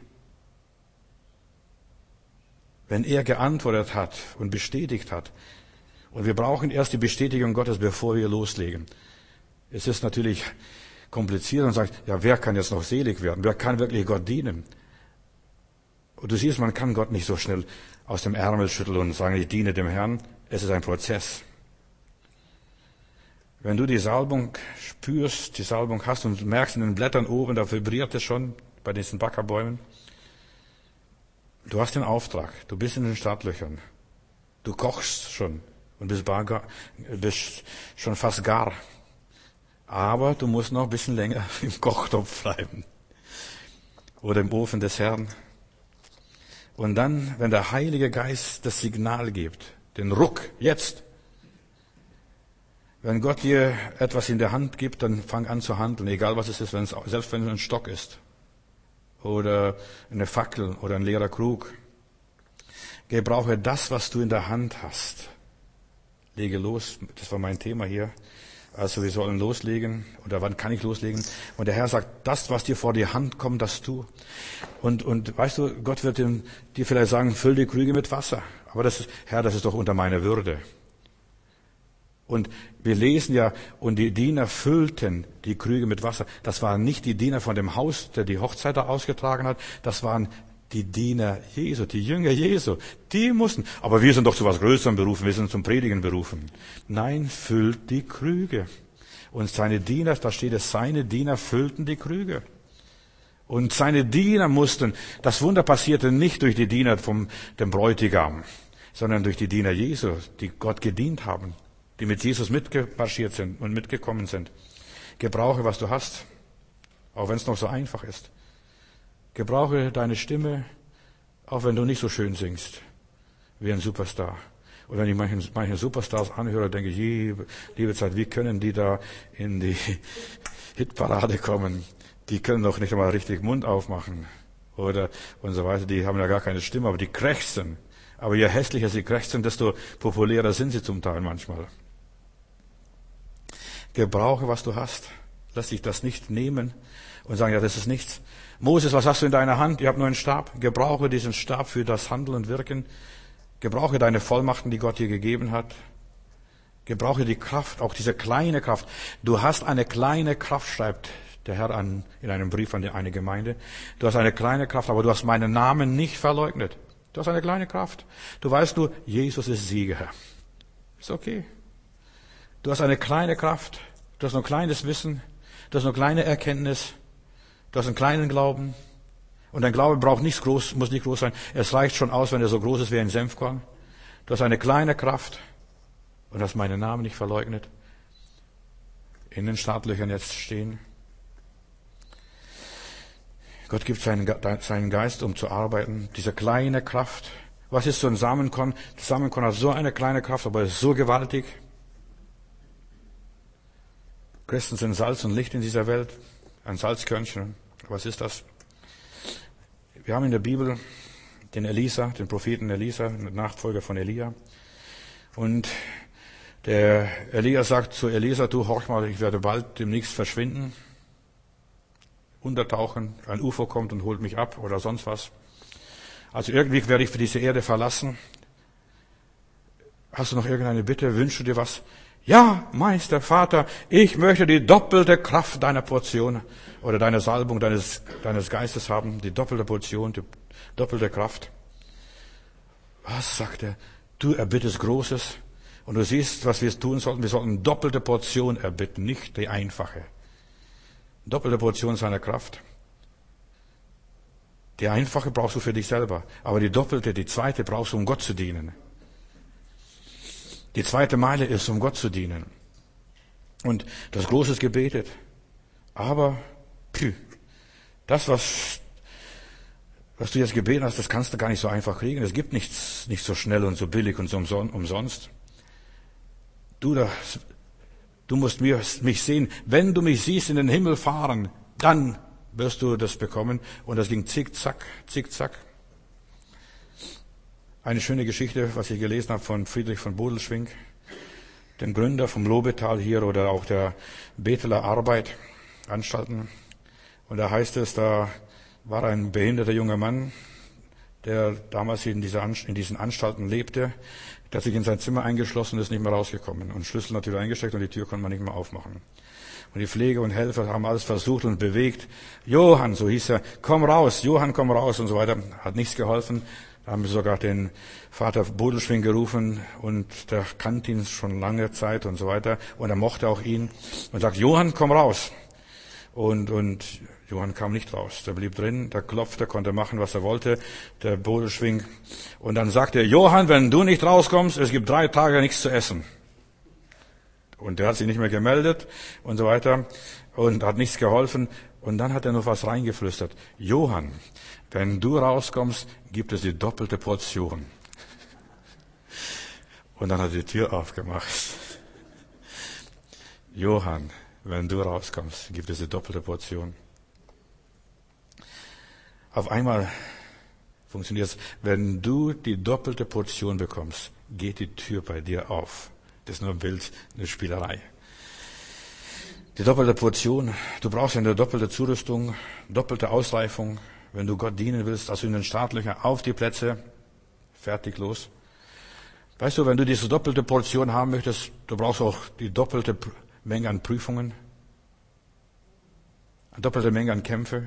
Wenn er geantwortet hat und bestätigt hat. Und wir brauchen erst die Bestätigung Gottes, bevor wir loslegen. Es ist natürlich kompliziert und sagt, ja, wer kann jetzt noch selig werden? Wer kann wirklich Gott dienen? Und du siehst, man kann Gott nicht so schnell aus dem Ärmel schütteln und sagen, ich diene dem Herrn. Es ist ein Prozess. Wenn du die Salbung spürst, die Salbung hast und merkst in den Blättern oben, da vibriert es schon bei diesen Backerbäumen. Du hast den Auftrag, du bist in den Startlöchern. Du kochst schon und bist schon fast gar. Aber du musst noch ein bisschen länger im Kochtopf bleiben. Oder im Ofen des Herrn. Und dann, wenn der Heilige Geist das Signal gibt, den Ruck, jetzt. Wenn Gott dir etwas in der Hand gibt, dann fang an zu handeln, egal was es ist, selbst wenn es ein Stock ist. Oder eine Fackel oder ein leerer Krug. Gebrauche das, was du in der Hand hast. Lege los, das war mein Thema hier. Also wir sollen loslegen, oder wann kann ich loslegen? Und der Herr sagt, das, was dir vor die Hand kommt, das tu. Und weißt du, Gott wird dir vielleicht sagen, füll die Krüge mit Wasser. Aber Herr, das ist doch unter meiner Würde. Und wir lesen ja, und die Diener füllten die Krüge mit Wasser. Das waren nicht die Diener von dem Haus, der die Hochzeit da ausgetragen hat. Das waren die Diener Jesu, die Jünger Jesu. Die mussten. Aber wir sind doch zu was Größerem berufen. Wir sind zum Predigen berufen. Nein, füllt die Krüge. Und seine Diener, da steht es, seine Diener füllten die Krüge. Und seine Diener mussten, das Wunder passierte nicht durch die Diener dem Bräutigam, sondern durch die Diener Jesu, die Gott gedient haben. Die mit Jesus mitmarschiert sind und mitgekommen sind. Gebrauche, was du hast, auch wenn es noch so einfach ist. Gebrauche deine Stimme, auch wenn du nicht so schön singst, wie ein Superstar. Und wenn ich manche Superstars anhöre, denke ich, liebe Zeit, wie können die da in die Hitparade kommen? Die können doch nicht einmal richtig Mund aufmachen. Oder und so weiter. Die haben ja gar keine Stimme, aber die krächzen. Aber je hässlicher sie krächzen, desto populärer sind sie zum Teil manchmal. Gebrauche, was du hast. Lass dich das nicht nehmen und sagen, ja, das ist nichts. Moses, was hast du in deiner Hand? Ich habe nur einen Stab. Gebrauche diesen Stab für das Handeln und Wirken. Gebrauche deine Vollmachten, die Gott dir gegeben hat. Gebrauche die Kraft, auch diese kleine Kraft. Du hast eine kleine Kraft, schreibt der Herr in einem Brief an eine Gemeinde. Du hast eine kleine Kraft, aber du hast meinen Namen nicht verleugnet. Du hast eine kleine Kraft. Du weißt nur, Jesus ist Sieger. Ist okay. Du hast eine kleine Kraft. Du hast nur kleines Wissen. Du hast nur kleine Erkenntnis. Du hast einen kleinen Glauben. Und dein Glaube muss nicht groß sein. Es reicht schon aus, wenn er so groß ist wie ein Senfkorn. Du hast eine kleine Kraft und hast meinen Namen nicht verleugnet. In den Startlöchern jetzt stehen. Gott gibt seinen Geist, um zu arbeiten. Diese kleine Kraft. Was ist so ein Samenkorn? Das Samenkorn hat so eine kleine Kraft, aber es ist so gewaltig. Christen sind Salz und Licht in dieser Welt. Ein Salzkörnchen. Was ist das? Wir haben in der Bibel den Propheten Elisa, den Nachfolger von Elia. Und der Elia sagt zu Elisa, du horch mal, ich werde bald demnächst verschwinden, untertauchen, ein UFO kommt und holt mich ab oder sonst was. Also irgendwie werde ich für diese Erde verlassen. Hast du noch irgendeine Bitte? Wünschst du dir was? Ja, Meister, Vater, ich möchte die doppelte Kraft deiner Portion oder deiner Salbung, deines Geistes haben, die doppelte Portion, die doppelte Kraft. Was, sagt er? Du erbittest Großes und du siehst, was wir tun sollten. Wir sollten doppelte Portion erbitten, nicht die einfache. Doppelte Portion seiner Kraft. Die einfache brauchst du für dich selber, aber die doppelte, die zweite brauchst du, um Gott zu dienen. Die zweite Meile ist, um Gott zu dienen. Und das Große ist gebetet. Aber, das, was du jetzt gebeten hast, das kannst du gar nicht so einfach kriegen. Es gibt nichts, nicht so schnell und so billig und so umsonst. Du musst mich sehen. Wenn du mich siehst in den Himmel fahren, dann wirst du das bekommen. Und das ging zickzack, zickzack. Eine schöne Geschichte, was ich gelesen habe von Friedrich von Bodelschwingh, dem Gründer vom Lobetal hier oder auch der Beteler Arbeit, Anstalten. Und da heißt es, da war ein behinderter junger Mann, der damals in diesen Anstalten lebte, der hat sich in sein Zimmer eingeschlossen und ist nicht mehr rausgekommen. Und Schlüssel natürlich eingesteckt und die Tür konnte man nicht mehr aufmachen. Und die Pfleger und Helfer haben alles versucht und bewegt. Johann, so hieß er, komm raus, Johann, komm raus und so weiter. Hat nichts geholfen. Da haben sie sogar den Vater Bodelschwingh gerufen und der kannte ihn schon lange Zeit und so weiter. Und er mochte auch ihn und sagt, Johann, komm raus. Und Johann kam nicht raus. Der blieb drin, der klopfte, konnte machen, was er wollte, der Bodelschwingh. Und dann sagte er, Johann, wenn du nicht rauskommst, es gibt 3 Tage nichts zu essen. Und der hat sich nicht mehr gemeldet und so weiter und hat nichts geholfen. Und dann hat er noch was reingeflüstert. Johann, wenn du rauskommst, gibt es die doppelte Portion. Und dann hat er die Tür aufgemacht. Johann, wenn du rauskommst, gibt es die doppelte Portion. Auf einmal funktioniert es. Wenn du die doppelte Portion bekommst, geht die Tür bei dir auf. Das ist nur ein Bild, eine Spielerei. Die doppelte Portion, du brauchst eine doppelte Zurüstung, doppelte Ausreifung. Wenn du Gott dienen willst, also in den Startlöchern, auf die Plätze, fertig, los. Weißt du, wenn du diese doppelte Portion haben möchtest, du brauchst auch die doppelte Menge an Prüfungen, eine doppelte Menge an Kämpfe,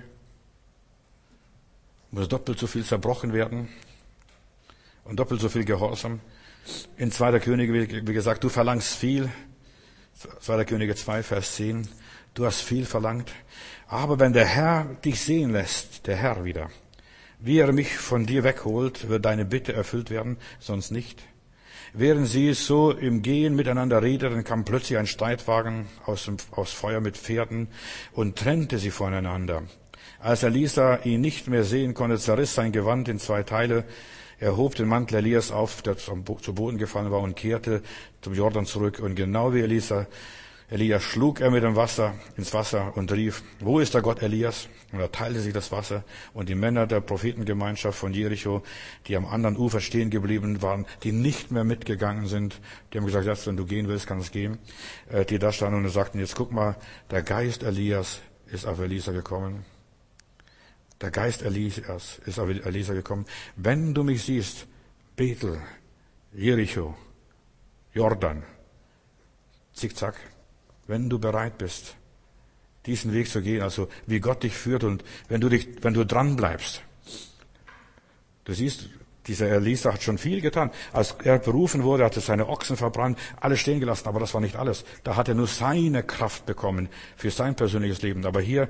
muss doppelt so viel zerbrochen werden und doppelt so viel Gehorsam. In 2. Könige, wie gesagt, du verlangst viel. 2. Könige 2, Vers 10. Du hast viel verlangt. Aber wenn der Herr dich sehen lässt, der Herr wieder, wie er mich von dir wegholt, wird deine Bitte erfüllt werden, sonst nicht. Während sie so im Gehen miteinander redeten, kam plötzlich ein Streitwagen aus Feuer mit Pferden und trennte sie voneinander. Als Elisa ihn nicht mehr sehen konnte, zerriss sein Gewand in 2 Teile. Er hob den Mantel Elias auf, der zu Boden gefallen war, und kehrte zum Jordan zurück. Und genau wie Elias schlug er mit dem Wasser ins Wasser und rief, wo ist der Gott Elias? Und da teilte sich das Wasser, und die Männer der Prophetengemeinschaft von Jericho, die am anderen Ufer stehen geblieben waren, die nicht mehr mitgegangen sind, die haben gesagt, jetzt, wenn du gehen willst, kannst du gehen, die da standen und sagten, jetzt guck mal, der Geist Elias ist auf Elisa gekommen. Der Geist Elias ist auf Elisa gekommen. Wenn du mich siehst, Bethel, Jericho, Jordan, zickzack, wenn du bereit bist, diesen Weg zu gehen, also wie Gott dich führt, und wenn du dran bleibst. Du siehst, dieser Elisa hat schon viel getan. Als er berufen wurde, hat er seine Ochsen verbrannt, alles stehen gelassen, aber das war nicht alles. Da hat er nur seine Kraft bekommen für sein persönliches Leben. Aber hier,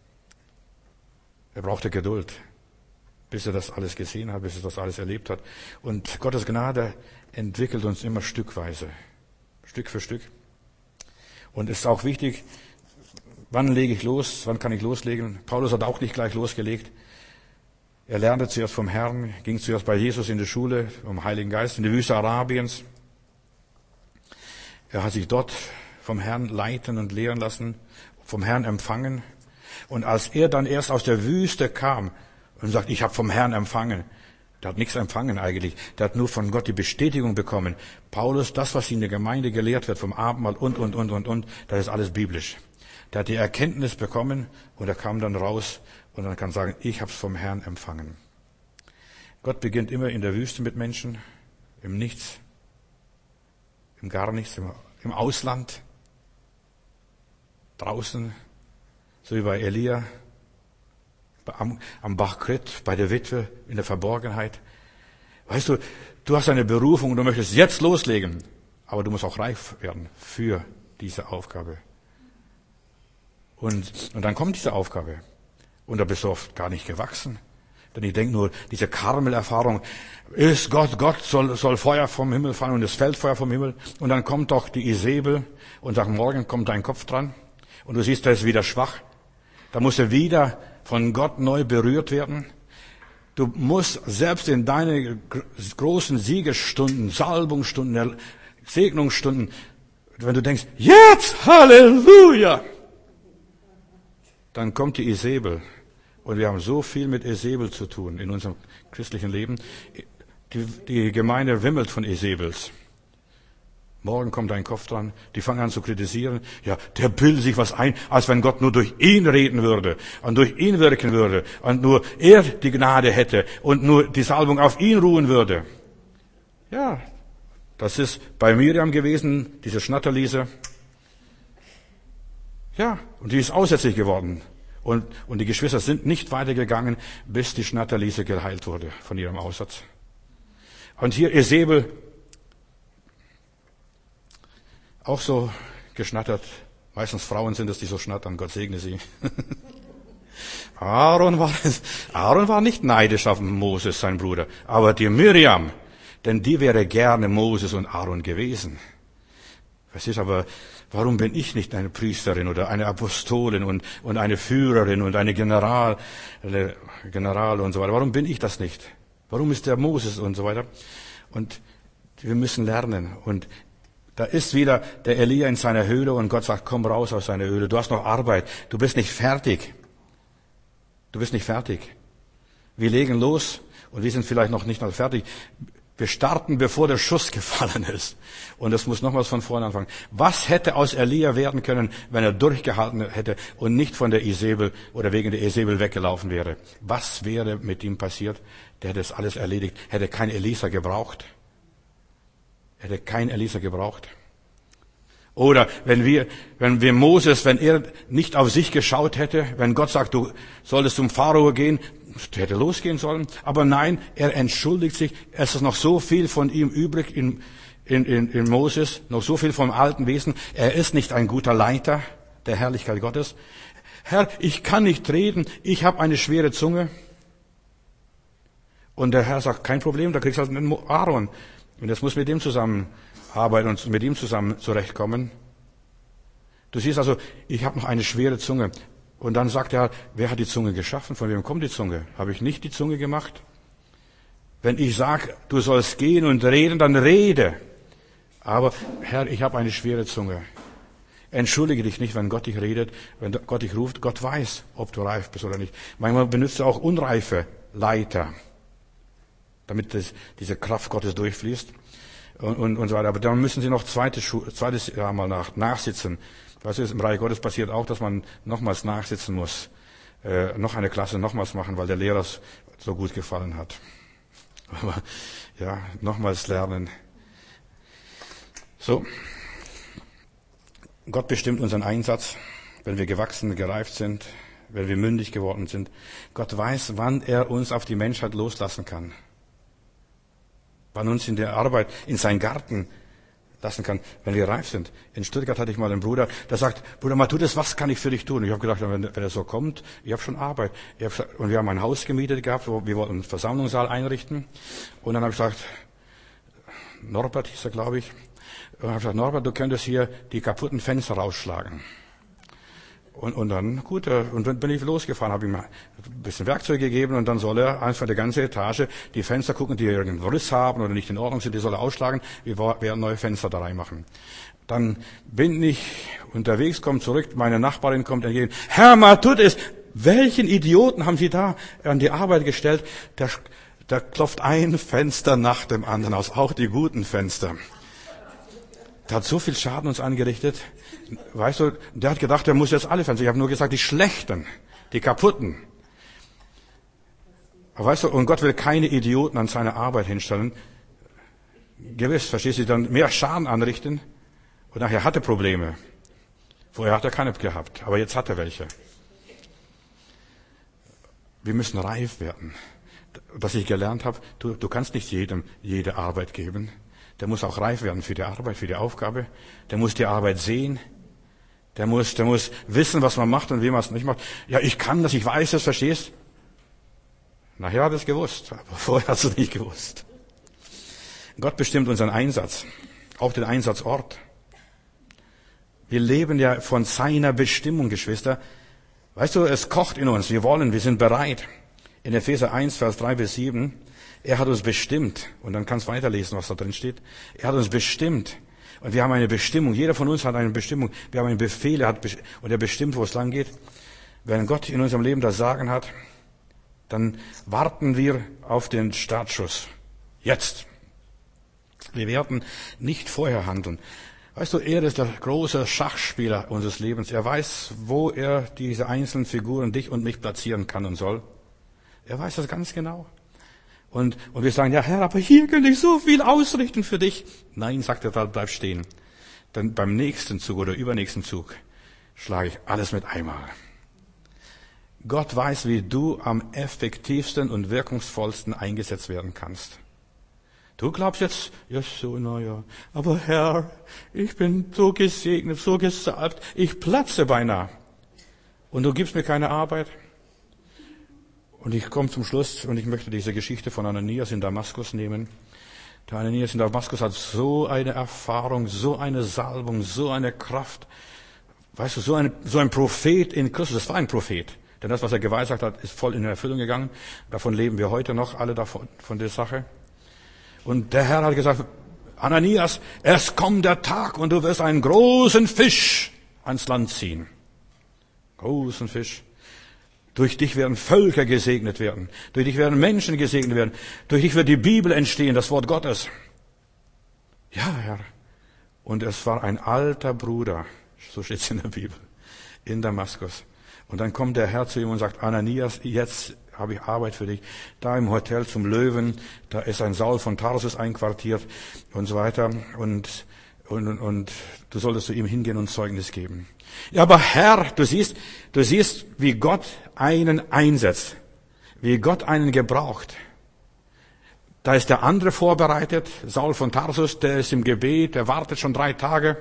er brauchte Geduld, bis er das alles gesehen hat, bis er das alles erlebt hat. Und Gottes Gnade entwickelt uns immer stückweise, Stück für Stück. Und es ist auch wichtig, wann lege ich los, wann kann ich loslegen? Paulus hat auch nicht gleich losgelegt. Er lernte zuerst vom Herrn, ging zuerst bei Jesus in die Schule, vom Heiligen Geist, in die Wüste Arabiens. Er hat sich dort vom Herrn leiten und lehren lassen, vom Herrn empfangen. Und als er dann erst aus der Wüste kam und sagt, ich habe vom Herrn empfangen, der hat nichts empfangen eigentlich. Der hat nur von Gott die Bestätigung bekommen. Paulus, das, was in der Gemeinde gelehrt wird, vom Abendmahl und, das ist alles biblisch. Der hat die Erkenntnis bekommen und er kam dann raus und dann kann sagen, ich habe es vom Herrn empfangen. Gott beginnt immer in der Wüste mit Menschen, im Nichts, im Gar nichts, im Ausland, draußen, so wie bei Elia, am Bach Krit, bei der Witwe, in der Verborgenheit. Weißt du, du hast eine Berufung und du möchtest jetzt loslegen, aber du musst auch reif werden für diese Aufgabe. Und dann kommt diese Aufgabe. Und da bist du oft gar nicht gewachsen. Denn ich denke nur, diese Karmel-Erfahrung ist Gott soll Feuer vom Himmel fallen und es fällt Feuer vom Himmel. Und dann kommt doch die Isabel und sagt, morgen kommt dein Kopf dran. Und du siehst, der ist wieder schwach. Da muss er wieder von Gott neu berührt werden. Du musst selbst in deine großen Siegesstunden, Salbungsstunden, Segnungsstunden, wenn du denkst, jetzt, Halleluja, dann kommt die Isabel. Und wir haben so viel mit Isabel zu tun in unserem christlichen Leben. Die Gemeinde wimmelt von Isabels. Morgen kommt ein Kopf dran, die fangen an zu kritisieren. Ja, der bildet sich was ein, als wenn Gott nur durch ihn reden würde und durch ihn wirken würde und nur er die Gnade hätte und nur die Salbung auf ihn ruhen würde. Ja, das ist bei Miriam gewesen, diese Schnatterliese. Ja, und die ist aussätzlich geworden. Und die Geschwister sind nicht weitergegangen, bis die Schnatterliese geheilt wurde von ihrem Aussatz. Und hier Isabel, auch so geschnattert. Meistens Frauen sind es, die so schnattern. Gott segne sie. Aaron war nicht neidisch auf Moses, sein Bruder. Aber die Miriam, denn die wäre gerne Moses und Aaron gewesen. Verstehst du, aber warum bin ich nicht eine Priesterin oder eine Apostolin und eine Führerin und eine General und so weiter? Warum bin ich das nicht? Warum ist der Moses und so weiter? Und wir müssen lernen. Und da ist wieder der Elia in seiner Höhle und Gott sagt, komm raus aus seiner Höhle. Du hast noch Arbeit. Du bist nicht fertig. Du bist nicht fertig. Wir legen los und wir sind vielleicht noch nicht mal fertig. Wir starten, bevor der Schuss gefallen ist. Und das muss nochmals von vorne anfangen. Was hätte aus Elia werden können, wenn er durchgehalten hätte und nicht von der Isabel oder wegen der Isabel weggelaufen wäre? Was wäre mit ihm passiert? Der hätte das alles erledigt. Hätte kein Elisa gebraucht. Hätte kein Elisa gebraucht. Oder wenn er nicht auf sich geschaut hätte, wenn Gott sagt, du solltest zum Pharao gehen, der hätte losgehen sollen. Aber nein, er entschuldigt sich. Es ist noch so viel von ihm übrig in Moses, noch so viel vom alten Wesen. Er ist nicht ein guter Leiter der Herrlichkeit Gottes. Herr, ich kann nicht reden, ich habe eine schwere Zunge. Und der Herr sagt, kein Problem, da kriegst du halt einen Aaron. Und jetzt muss mit dem zusammenarbeiten und mit ihm zusammen zurechtkommen. Du siehst also, ich habe noch eine schwere Zunge. Und dann sagt er, wer hat die Zunge geschaffen? Von wem kommt die Zunge? Habe ich nicht die Zunge gemacht? Wenn ich sage, du sollst gehen und reden, dann rede. Aber Herr, ich habe eine schwere Zunge. Entschuldige dich nicht, wenn Gott dich redet, wenn Gott dich ruft. Gott weiß, ob du reif bist oder nicht. Manchmal benutzt er auch unreife Leiter, damit diese Kraft Gottes durchfließt und so weiter. Aber dann müssen sie noch zweites Jahr mal nachsitzen. Weißt du, im Reich Gottes passiert auch, dass man nochmals nachsitzen muss. Noch eine Klasse nochmals machen, weil der Lehrer es so gut gefallen hat. Aber ja, nochmals lernen. So. Gott bestimmt unseren Einsatz, wenn wir gewachsen, gereift sind, wenn wir mündig geworden sind. Gott weiß, wann er uns auf die Menschheit loslassen kann. Wann uns in der Arbeit, in seinen Garten lassen kann, wenn wir reif sind. In Stuttgart hatte ich mal einen Bruder, der sagt, Bruder Matthäus, was kann ich für dich tun? Ich habe gedacht, wenn er so kommt, ich habe schon Arbeit. Und wir haben ein Haus gemietet gehabt, wo wir wollten einen Versammlungssaal einrichten. Und dann habe ich gesagt, Norbert hieß er, glaube ich. Und ich habe gesagt, Norbert, du könntest hier die kaputten Fenster rausschlagen. Und dann, gut, und dann bin ich losgefahren, habe ihm ein bisschen Werkzeug gegeben und dann soll er einfach die ganze Etage die Fenster gucken, die irgendeinen Riss haben oder nicht in Ordnung sind, die soll er ausschlagen. Wir werden neue Fenster da reinmachen. Dann bin ich unterwegs, komme zurück, meine Nachbarin kommt entgegen. Herr Matthäus, welchen Idioten haben Sie da an die Arbeit gestellt? Der klopft ein Fenster nach dem anderen aus, auch die guten Fenster. Der hat so viel Schaden uns angerichtet. Weißt du, der hat gedacht, er muss jetzt alle Fenster. Ich habe nur gesagt, die schlechten, die kaputten. Aber weißt du, und Gott will keine Idioten an seine Arbeit hinstellen. Gewiss, verstehst du, dann mehr Schaden anrichten. Und nachher hat er Probleme. Vorher hat er keine gehabt, aber jetzt hat er welche. Wir müssen reif werden. Was ich gelernt habe, du kannst nicht jedem jede Arbeit geben. Der muss auch reif werden für die Arbeit, für die Aufgabe. Der muss die Arbeit sehen. Der muss wissen, was man macht und wie man es nicht macht. Ja, ich kann das, ich weiß das, verstehst? Nachher hat er es gewusst, aber vorher hat es nicht gewusst. Gott bestimmt unseren Einsatz, auch den Einsatzort. Wir leben ja von seiner Bestimmung, Geschwister. Weißt du, es kocht in uns, wir sind bereit. In Epheser 1, Vers 3 bis 7, er hat uns bestimmt, und dann kannst du weiterlesen, was da drin steht. Er hat uns bestimmt, und wir haben eine Bestimmung. Jeder von uns hat eine Bestimmung. Wir haben einen Befehl, und er bestimmt, wo es lang geht. Wenn Gott in unserem Leben das Sagen hat, dann warten wir auf den Startschuss. Jetzt. Wir werden nicht vorher handeln. Weißt du, er ist der große Schachspieler unseres Lebens. Er weiß, wo er diese einzelnen Figuren, dich und mich, platzieren kann und soll. Er weiß das ganz genau. Und wir sagen, ja Herr, aber hier könnte ich so viel ausrichten für dich. Nein, sagt er, bleib stehen. Dann beim nächsten Zug oder übernächsten Zug schlage ich alles mit einmal. Gott weiß, wie du am effektivsten und wirkungsvollsten eingesetzt werden kannst. Du glaubst jetzt, ja so, naja, aber Herr, ich bin so gesegnet, so gesalbt, ich platze beinahe. Und du gibst mir keine Arbeit. Und ich komme zum Schluss und ich möchte diese Geschichte von Ananias in Damaskus nehmen. Der Ananias in Damaskus hat so eine Erfahrung, so eine Salbung, so eine Kraft. Weißt du, so ein Prophet in Christus. Das war ein Prophet. Denn das, was er geweissagt hat, ist voll in Erfüllung gegangen. Davon leben wir heute noch alle von der Sache. Und der Herr hat gesagt, Ananias, es kommt der Tag und du wirst einen großen Fisch ans Land ziehen. Großen Fisch. Durch dich werden Völker gesegnet werden. Durch dich werden Menschen gesegnet werden. Durch dich wird die Bibel entstehen, das Wort Gottes. Ja, Herr. Und es war ein alter Bruder, so steht es in der Bibel, in Damaskus. Und dann kommt der Herr zu ihm und sagt, Ananias, jetzt habe ich Arbeit für dich. Da im Hotel zum Löwen, da ist ein Saul von Tarsus einquartiert und so weiter. Und du solltest zu ihm hingehen und Zeugnis geben. Ja, aber Herr, du siehst, wie Gott einen einsetzt, wie Gott einen gebraucht. Da ist der andere vorbereitet, Saul von Tarsus, der ist im Gebet, der wartet schon 3 Tage,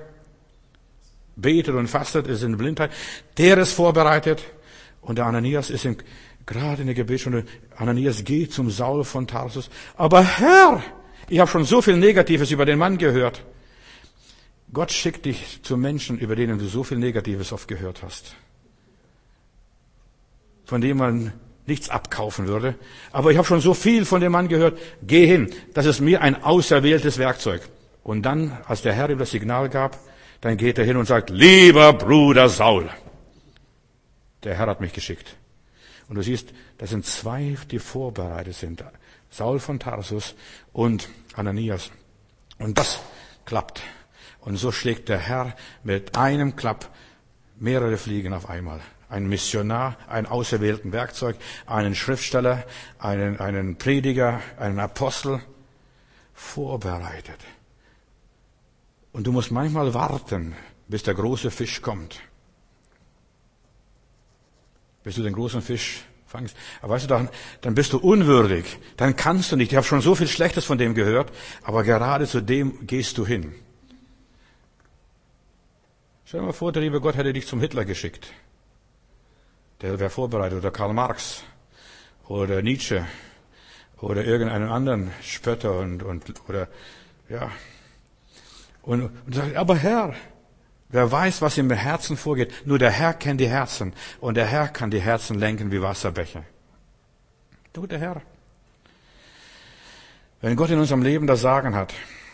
betet und fastet, ist in Blindheit. Der ist vorbereitet und der Ananias ist gerade in der Gebetsstunde. Ananias geht zum Saul von Tarsus. Aber Herr, ich habe schon so viel Negatives über den Mann gehört. Gott schickt dich zu Menschen, über denen du so viel Negatives oft gehört hast. Von denen man nichts abkaufen würde. Aber ich habe schon so viel von dem Mann gehört. Geh hin, das ist mir ein auserwähltes Werkzeug. Und dann, als der Herr ihm das Signal gab, dann geht er hin und sagt, lieber Bruder Saul, der Herr hat mich geschickt. Und du siehst, das sind zwei, die vorbereitet sind. Saul von Tarsus und Ananias. Und das klappt. Und so schlägt der Herr mit einem Klapp mehrere Fliegen auf einmal. Ein Missionar, einen auserwählten Werkzeug, einen Schriftsteller, einen Prediger, einen Apostel, vorbereitet. Und du musst manchmal warten, bis der große Fisch kommt. Bis du den großen Fisch fangst. Aber weißt du, dann bist du unwürdig. Dann kannst du nicht. Ich habe schon so viel Schlechtes von dem gehört, aber gerade zu dem gehst du hin. Stell dir mal vor, der liebe Gott hätte dich zum Hitler geschickt. Der wäre vorbereitet. Oder Karl Marx. Oder Nietzsche. Oder irgendeinen anderen Spötter oder, ja. Und sagt, aber Herr, wer weiß, was im Herzen vorgeht. Nur der Herr kennt die Herzen. Und der Herr kann die Herzen lenken wie Wasserbecher. Du, der Herr. Wenn Gott in unserem Leben das Sagen hat,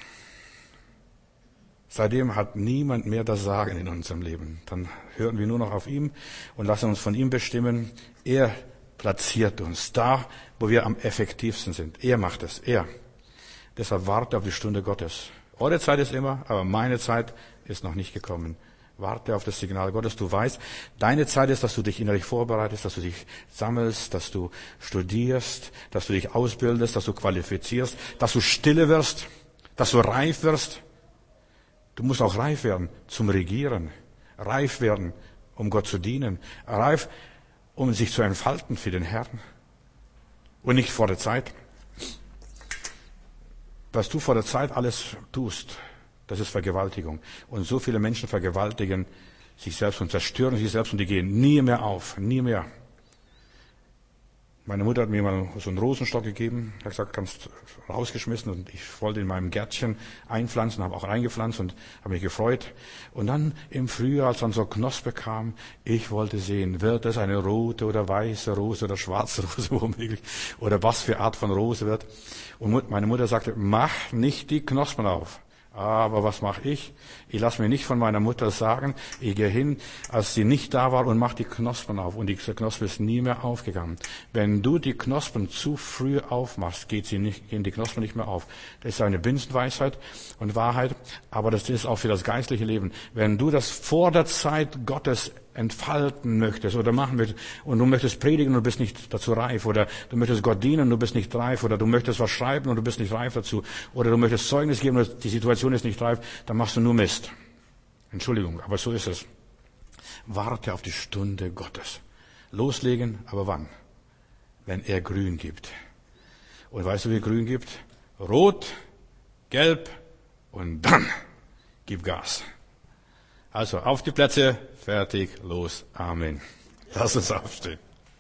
seitdem hat niemand mehr das Sagen in unserem Leben. Dann hören wir nur noch auf ihn und lassen uns von ihm bestimmen. Er platziert uns da, wo wir am effektivsten sind. Er macht es, er. Deshalb warte auf die Stunde Gottes. Eure Zeit ist immer, aber meine Zeit ist noch nicht gekommen. Warte auf das Signal Gottes. Du weißt, deine Zeit ist, dass du dich innerlich vorbereitest, dass du dich sammelst, dass du studierst, dass du dich ausbildest, dass du qualifizierst, dass du stille wirst, dass du reif wirst. Du musst auch reif werden zum Regieren, reif werden, um Gott zu dienen, reif, um sich zu entfalten für den Herrn und nicht vor der Zeit. Was du vor der Zeit alles tust, das ist Vergewaltigung. Und so viele Menschen vergewaltigen sich selbst und zerstören sich selbst und die gehen nie mehr auf, nie mehr. Meine Mutter hat mir mal so einen Rosenstock gegeben, hat gesagt, kannst rausgeschmissen und ich wollte in meinem Gärtchen einpflanzen, habe auch reingepflanzt und habe mich gefreut. Und dann im Frühjahr, als dann so Knospe kam, ich wollte sehen, wird es eine rote oder weiße Rose oder schwarze Rose womöglich oder was für Art von Rose wird. Und meine Mutter sagte, mach nicht die Knospen auf. Aber was mache ich? Ich lasse mir nicht von meiner Mutter sagen, ich gehe hin, als sie nicht da war und mache die Knospen auf. Und diese Knospe ist nie mehr aufgegangen. Wenn du die Knospen zu früh aufmachst, gehen die Knospen nicht mehr auf. Das ist eine Binsenweisheit und Wahrheit, aber das ist auch für das geistliche Leben. Wenn du das vor der Zeit Gottes entfalten möchtest oder machen möchtest und du möchtest predigen und du bist nicht dazu reif oder du möchtest Gott dienen und du bist nicht reif oder du möchtest was schreiben und du bist nicht reif dazu oder du möchtest Zeugnis geben und die Situation ist nicht reif, dann machst du nur Mist. Entschuldigung, aber so ist es. Warte auf die Stunde Gottes. Loslegen, aber wann? Wenn er grün gibt. Und weißt du, wie er grün gibt? Rot, gelb und dann gib Gas. Also auf die Plätze, fertig, los, Amen. Lass uns aufstehen.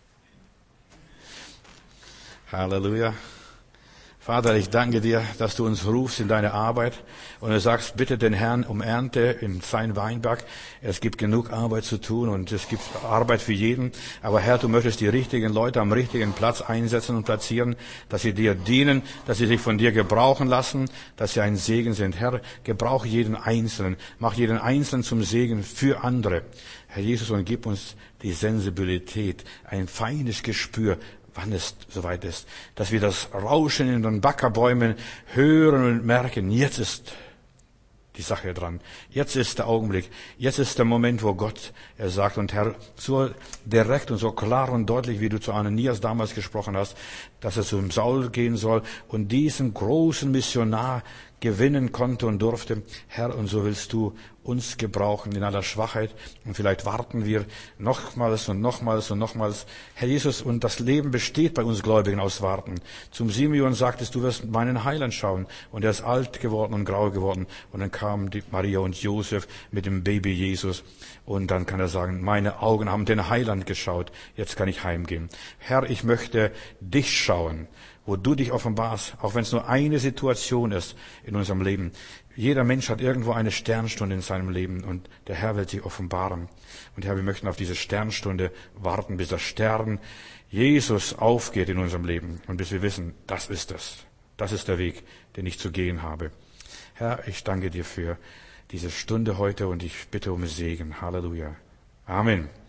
Halleluja. Vater, ich danke dir, dass du uns rufst in deine Arbeit und du sagst, bitte den Herrn um Ernte in sein Weinberg. Es gibt genug Arbeit zu tun und es gibt Arbeit für jeden. Aber Herr, du möchtest die richtigen Leute am richtigen Platz einsetzen und platzieren, dass sie dir dienen, dass sie sich von dir gebrauchen lassen, dass sie ein Segen sind. Herr, gebrauche jeden Einzelnen, mach jeden Einzelnen zum Segen für andere. Herr Jesus, und gib uns die Sensibilität, ein feines Gespür, wann es soweit ist, dass wir das Rauschen in den Backerbäumen hören und merken, jetzt ist die Sache dran. Jetzt ist der Augenblick. Jetzt ist der Moment, wo Gott, er sagt, und Herr, so direkt und so klar und deutlich, wie du zu Ananias damals gesprochen hast, dass er zum Saul gehen soll und diesen großen Missionar gewinnen konnte und durfte. Herr, und so willst du uns gebrauchen in aller Schwachheit. Und vielleicht warten wir nochmals und nochmals und nochmals. Herr Jesus, und das Leben besteht bei uns Gläubigen aus Warten. Zum Simeon sagtest, du wirst meinen Heiland schauen. Und er ist alt geworden und grau geworden. Und dann kamen die Maria und Josef mit dem Baby Jesus. Und dann kann er sagen, meine Augen haben den Heiland geschaut. Jetzt kann ich heimgehen. Herr, ich möchte dich schauen. wo du dich offenbarst, auch wenn es nur eine Situation ist in unserem Leben. Jeder Mensch hat irgendwo eine Sternstunde in seinem Leben und der Herr will sich offenbaren. Und Herr, wir möchten auf diese Sternstunde warten, bis der Stern Jesus aufgeht in unserem Leben und bis wir wissen, das ist es. Das ist der Weg, den ich zu gehen habe. Herr, ich danke dir für diese Stunde heute und ich bitte um Segen. Halleluja. Amen.